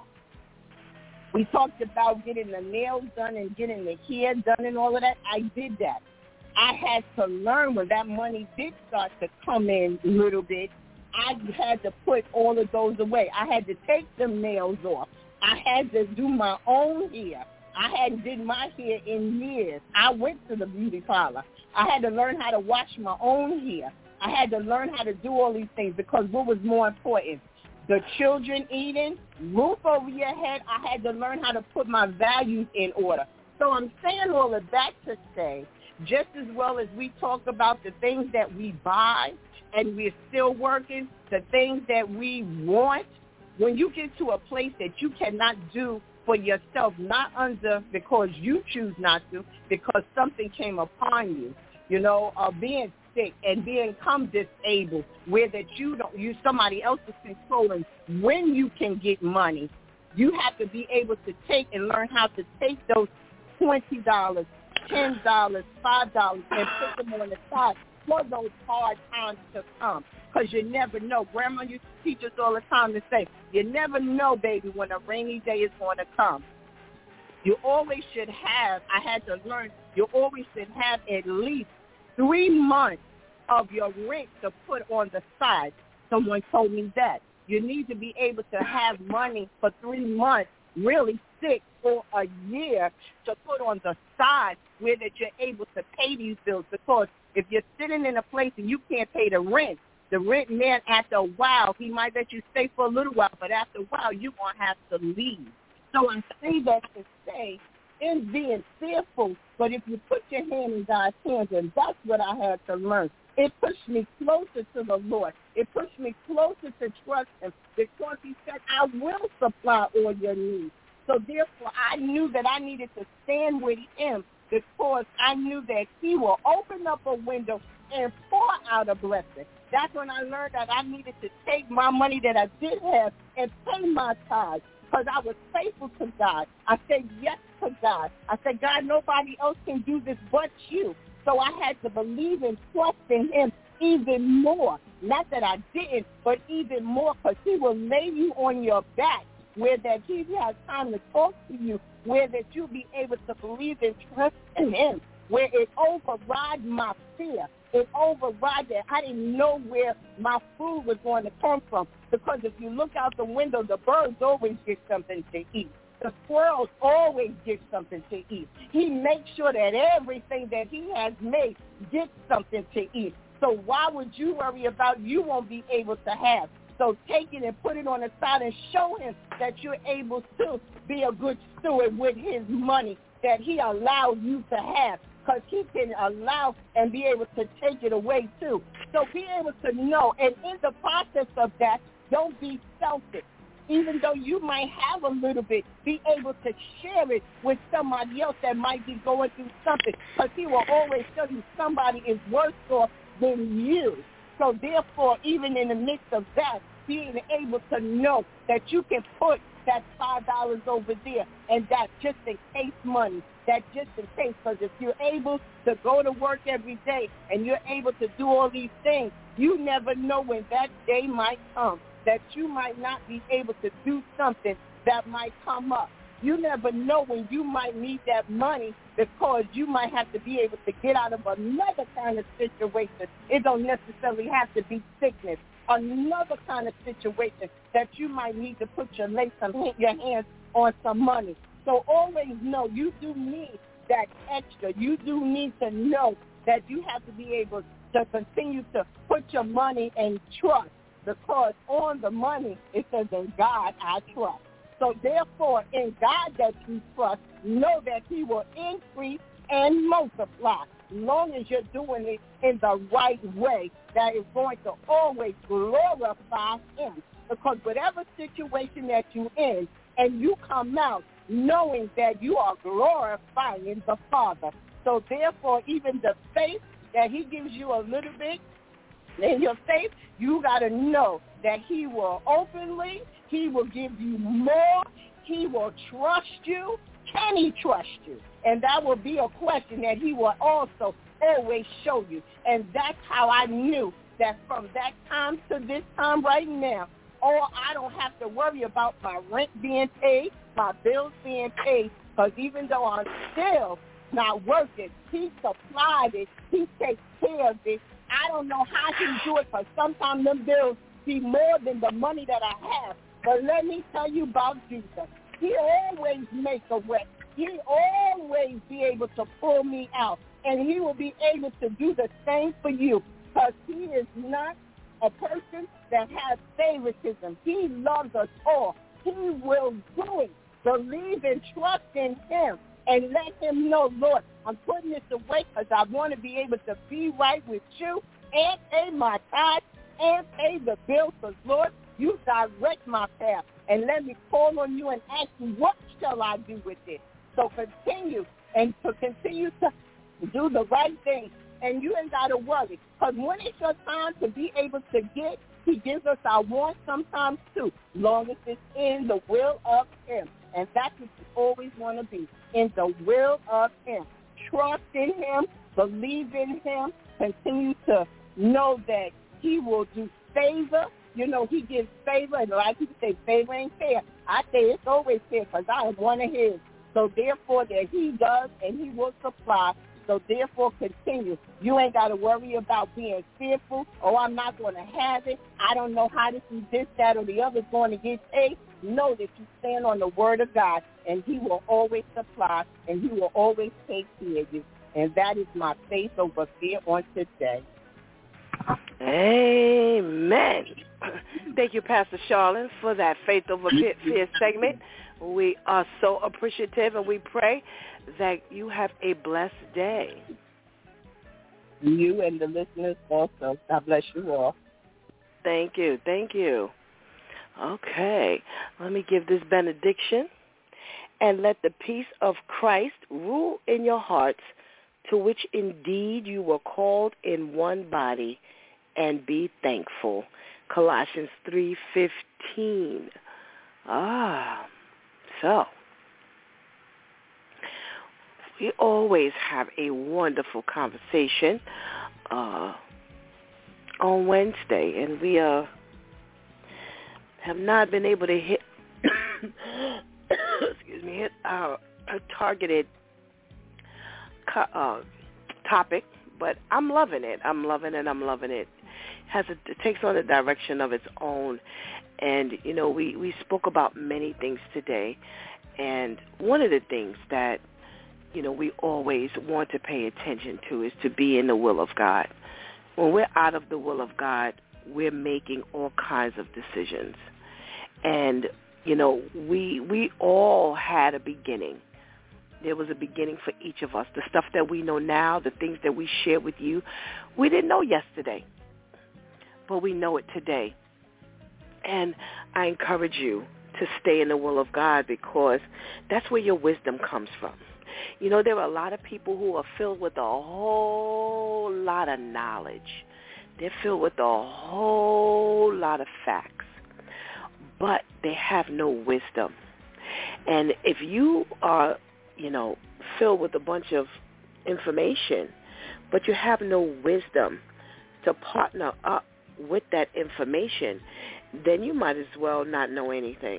We talked about getting the nails done and getting the hair done and all of that. I did that. I had to learn when that money did start to come in a little bit, I had to put all of those away. I had to take them nails off. I had to do my own hair. I hadn't did my hair in years. I went to the beauty parlor. I had to learn how to wash my own hair. I had to learn how to do all these things because what was more important? The children eating, roof over your head. I had to learn how to put my values in order. So I'm saying all of that to say, just as well as we talk about the things that we buy and we're still working, the things that we want, when you get to a place that you cannot do for yourself, not under because you choose not to, because something came upon you, you know, uh, being sick and become disabled, where that you don't, you somebody else is controlling when you can get money. You have to be able to take and learn how to take those twenty dollars, ten dollars, five dollars, and put them on the side for those hard times to come. Because you never know. Grandma used to teach us all the time to say, you never know, baby, when a rainy day is going to come. You always should have, I had to learn, you always should have at least three months of your rent to put on the side. Someone told me that. You need to be able to have money for three months, really six or a year, to put on the side where that you're able to pay these bills. Because if you're sitting in a place and you can't pay the rent, the rent man, after a while, he might let you stay for a little while, but after a while, you're going to have to leave. So I say that to say, in being fearful, but if you put your hand in God's hands, and that's what I had to learn. It pushed me closer to the Lord. It pushed me closer to trust him because he said, I will supply all your needs. So therefore, I knew that I needed to stand with him because I knew that he will open up a window and pour out a blessing. That's when I learned that I needed to take my money that I did have and pay my tithes because I was faithful to God. I said yes to God. I said, God, nobody else can do this but you. So I had to believe and trust in him even more. Not that I didn't, but even more, because he will lay you on your back where that he has time to talk to you, where that you'll be able to believe and trust in him, where it overrides my fear. It overrides that I didn't know where my food was going to come from. Because if you look out the window, the birds always get something to eat. The squirrels always get something to eat. He makes sure that everything that he has made gets something to eat. So why would you worry about you won't be able to have? So take it and put it on the side and show him that you're able to be a good steward with his money that he allows you to have, because he can allow and be able to take it away too. So be able to know, and in the process of that, don't be selfish. Even though you might have a little bit, be able to share it with somebody else that might be going through something, because he will always tell you somebody is worse off than you. So therefore, even in the midst of that, being able to know that you can put that five dollars over there and that just in case money, that just in case, because if you're able to go to work every day and you're able to do all these things, you never know when that day might come that you might not be able to do something that might come up. You never know when you might need that money because you might have to be able to get out of another kind of situation. It don't necessarily have to be sickness. Another kind of situation that you might need to put your lay some your hands on some money. So always know you do need that extra. You do need to know that you have to be able to continue to put your money in trust, because on the money it says, in God I trust. So therefore, in God that you trust, know that he will increase and multiply. Long as you're doing it in the right way, that is going to always glorify him. Because whatever situation that you're in, and you come out knowing that you are glorifying the Father. So therefore, even the faith that he gives you a little bit, in your faith, you got to know that he will openly, he will give you more, he will trust you. Can he trust you? And that will be a question that he will also always show you. And that's how I knew that from that time to this time right now, oh, I don't have to worry about my rent being paid, my bills being paid, because even though I'm still not working, he supplied it, he takes care of it. I don't know how he do it, because sometimes them bills be more than the money that I have. But let me tell you about Jesus. He always makes a way. He always be able to pull me out. And he will be able to do the same for you, because he is not a person that has favoritism. He loves us all. He will do it. Believe and trust in him. And let him know, Lord, I'm putting this away because I want to be able to be right with you and pay my tithes and pay the bills. Because, Lord, you direct my path. And let me call on you and ask you, what shall I do with it? So continue and to continue to do the right thing. And you ain't got to worry. Because when it's your time to be able to get, he gives us our wants sometimes too, long as it's in the will of him. And that's what you always want to be, in the will of him. Trust in him, believe in him, continue to know that he will do favor. You know, he gives favor, and a lot of people say favor ain't fair. I say it's always fair because I am one of his. So therefore that he does and he will supply. So therefore continue. You ain't got to worry about being fearful. Oh, I'm not going to have it. I don't know how this is this, that, or the other is going to get paid. Know that you stand on the word of God, and he will always supply, and he will always take care of you. And that is my faith over fear on today. Amen. Thank you, Pastor Charlene, for that faith over fear segment. We are so appreciative, and we pray that you have a blessed day. You and the listeners also. God bless you all. Thank you. Thank you. Okay. Let me give this benediction. And let the peace of Christ rule in your hearts, to which indeed you were called in one body, and be thankful. Colossians three fifteen. Ah, so we always have a wonderful conversation uh, on Wednesday, and we uh, have not been able to hit, excuse me, hit our, our targeted uh, topic, but I'm loving it. I'm loving it. I'm loving it. Has a, it takes on a direction of its own, and you know we, we spoke about many things today, and one of the things that you know we always want to pay attention to is to be in the will of God. When we're out of the will of God, we're making all kinds of decisions, and you know we we all had a beginning. There was a beginning for each of us. The stuff that we know now, the things that we share with you, we didn't know yesterday, but we know it today. And I encourage you to stay in the will of God, because that's where your wisdom comes from. You know, there are a lot of people who are filled with a whole lot of knowledge. They're filled with a whole lot of facts, but they have no wisdom. And if you are, you know, filled with a bunch of information, but you have no wisdom to partner up with that information, then you might as well not know anything.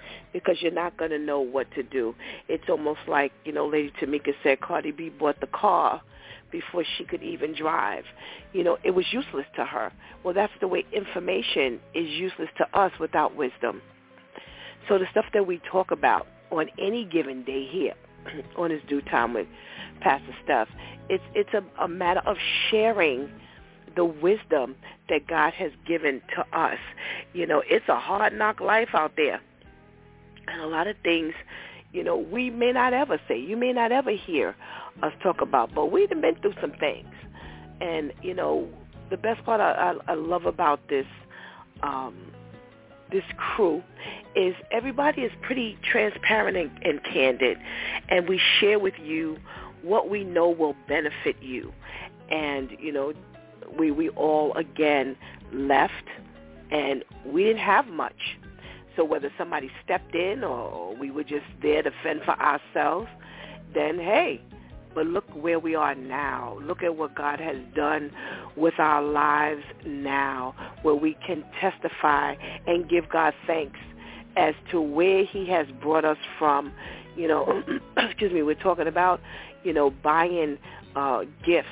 because you're not going to know what to do. It's almost like, you know, Lady Tamika said Cardi B bought the car before she could even drive. You know, it was useless to her. Well, that's the way information is useless to us without wisdom. So the stuff that we talk about on any given day here on His Due Time with Pastor Steph, it's it's a, a matter of sharing the wisdom that God has given to us. You know, it's a hard knock life out there. And a lot of things, you know, we may not ever say, you may not ever hear us talk about, but we've been through some things. And, you know, the best part I, I, I love about this um, this crew is everybody is pretty transparent and, and candid, and we share with you what we know will benefit you. And, you know, we, we all, again, left, and we didn't have much. So whether somebody stepped in or we were just there to fend for ourselves, then, hey, but look where we are now. Look at what God has done with our lives now, where we can testify and give God thanks as to where He has brought us from. You know, excuse me, we're talking about, you know, buying uh, gifts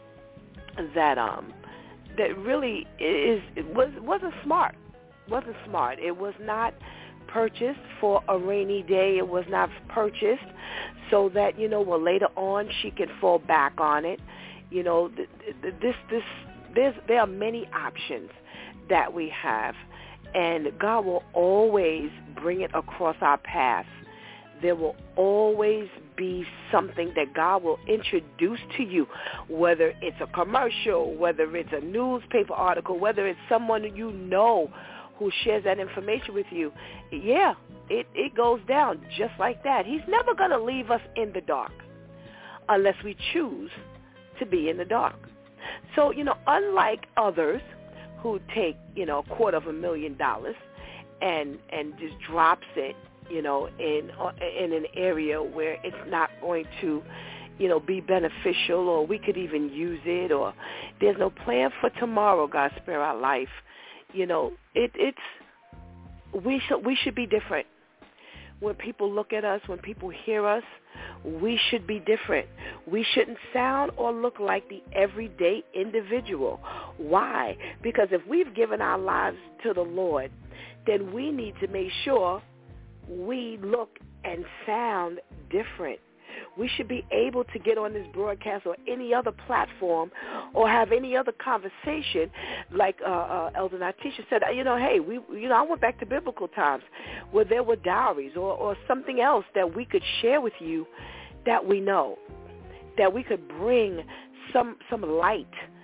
that um that really is it was wasn't smart. wasn't smart. It was not purchased for a rainy day. It was not purchased so that, you know, well, later on she can fall back on it. You know, this, this, there's, there are many options that we have, and God will always bring it across our path. There will always be something that God will introduce to you, whether it's a commercial, whether it's a newspaper article, whether it's someone you know who shares that information with you. Yeah, it, it goes down just like that. He's never going to leave us in the dark unless we choose to be in the dark. So, you know, unlike others who take, you know, a quarter of a million dollars and and just drops it, you know, in in an area where it's not going to, you know, be beneficial, or we could even use it, or there's no plan for tomorrow, God spare our life. You know, it, it's we should we should be different. When people look at us, when people hear us, we should be different. We shouldn't sound or look like the everyday individual. Why? Because if we've given our lives to the Lord, then we need to make sure we look and sound different. We should be able to get on this broadcast or any other platform or have any other conversation like uh, uh, Elder Natisha said, you know, hey, we, you know, I went back to biblical times where there were diaries or, or something else that we could share with you that we know, that we could bring some some light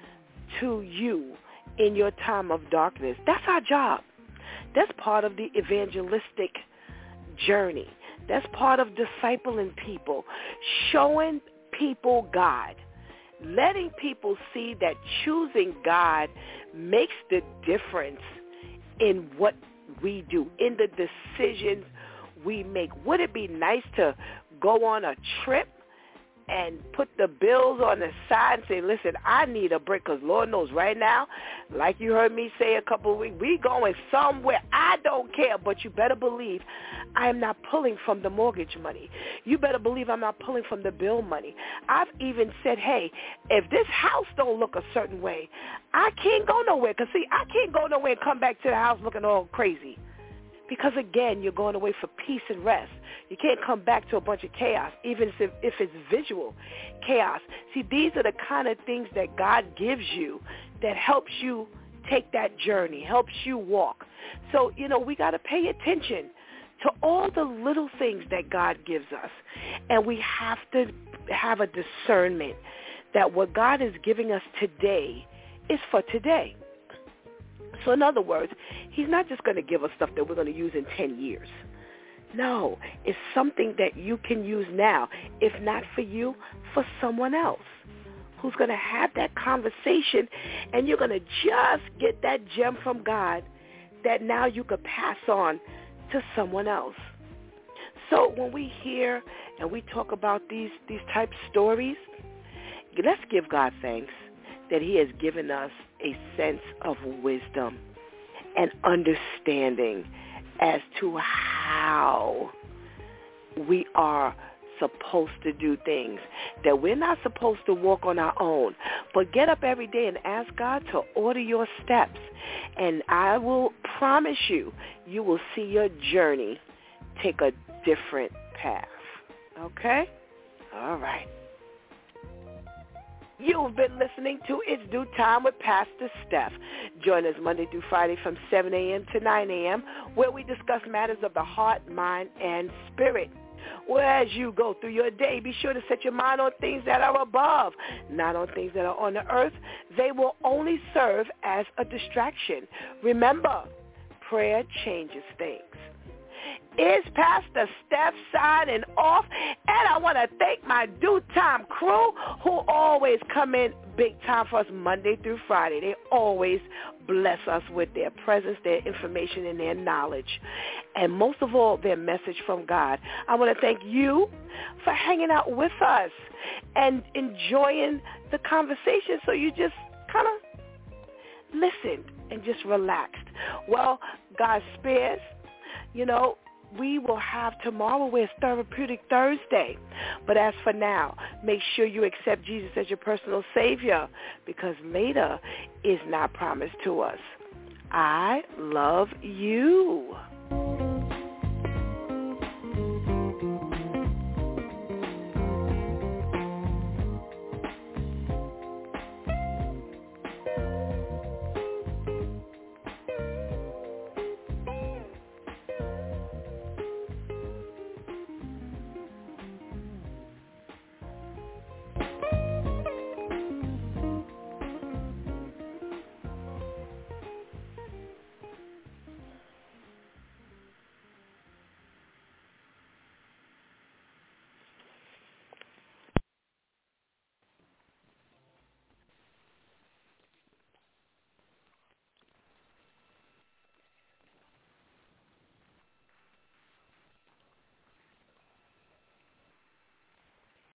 to you in your time of darkness. That's our job. That's part of the evangelistic journey. That's part of discipling people, showing people God, letting people see that choosing God makes the difference in what we do, in the decisions we make. Would it be nice to go on a trip and put the bills on the side and say, listen, I need a break, because Lord knows right now, like you heard me say a couple of weeks, we going somewhere. I don't care, but you better believe I am not pulling from the mortgage money. You better believe I'm not pulling from the bill money. I've even said, hey, if this house don't look a certain way, I can't go nowhere, because, see, I can't go nowhere and come back to the house looking all crazy. Because, again, you're going away for peace and rest. You can't come back to a bunch of chaos, even if, if it's visual chaos. See, these are the kind of things that God gives you that helps you take that journey, helps you walk. So, you know, we got to pay attention to all the little things that God gives us. And we have to have a discernment that what God is giving us today is for today. So in other words, he's not just going to give us stuff that we're going to use in ten years. No, it's something that you can use now, if not for you, for someone else who's going to have that conversation, and you're going to just get that gem from God that now you could pass on to someone else. So when we hear and we talk about these, these type stories, let's give God thanks that he has given us a sense of wisdom and understanding as to how how we are supposed to do things, that we're not supposed to walk on our own, but get up every day and ask God to order your steps. And I will promise you, you will see your journey take a different path. Okay? All right. You've been listening to It's Due Time with Pastor Steph. Join us Monday through Friday from seven a.m. to nine a.m. where we discuss matters of the heart, mind, and spirit. Whereas you go through your day, be sure to set your mind on things that are above, not on things that are on the earth. They will only serve as a distraction. Remember, prayer changes things. It's Pastor Steph signing off, and I want to thank my Due Time crew who always come in big time for us Monday through Friday. They always bless us with their presence, their information, and their knowledge, and most of all, their message from God. I want to thank you for hanging out with us and enjoying the conversation, so you just kind of listened and just relaxed. Well, God spares, you know, we will have tomorrow where it's Therapeutic Thursday. But as for now, make sure you accept Jesus as your personal Savior, because later is not promised to us. I love you.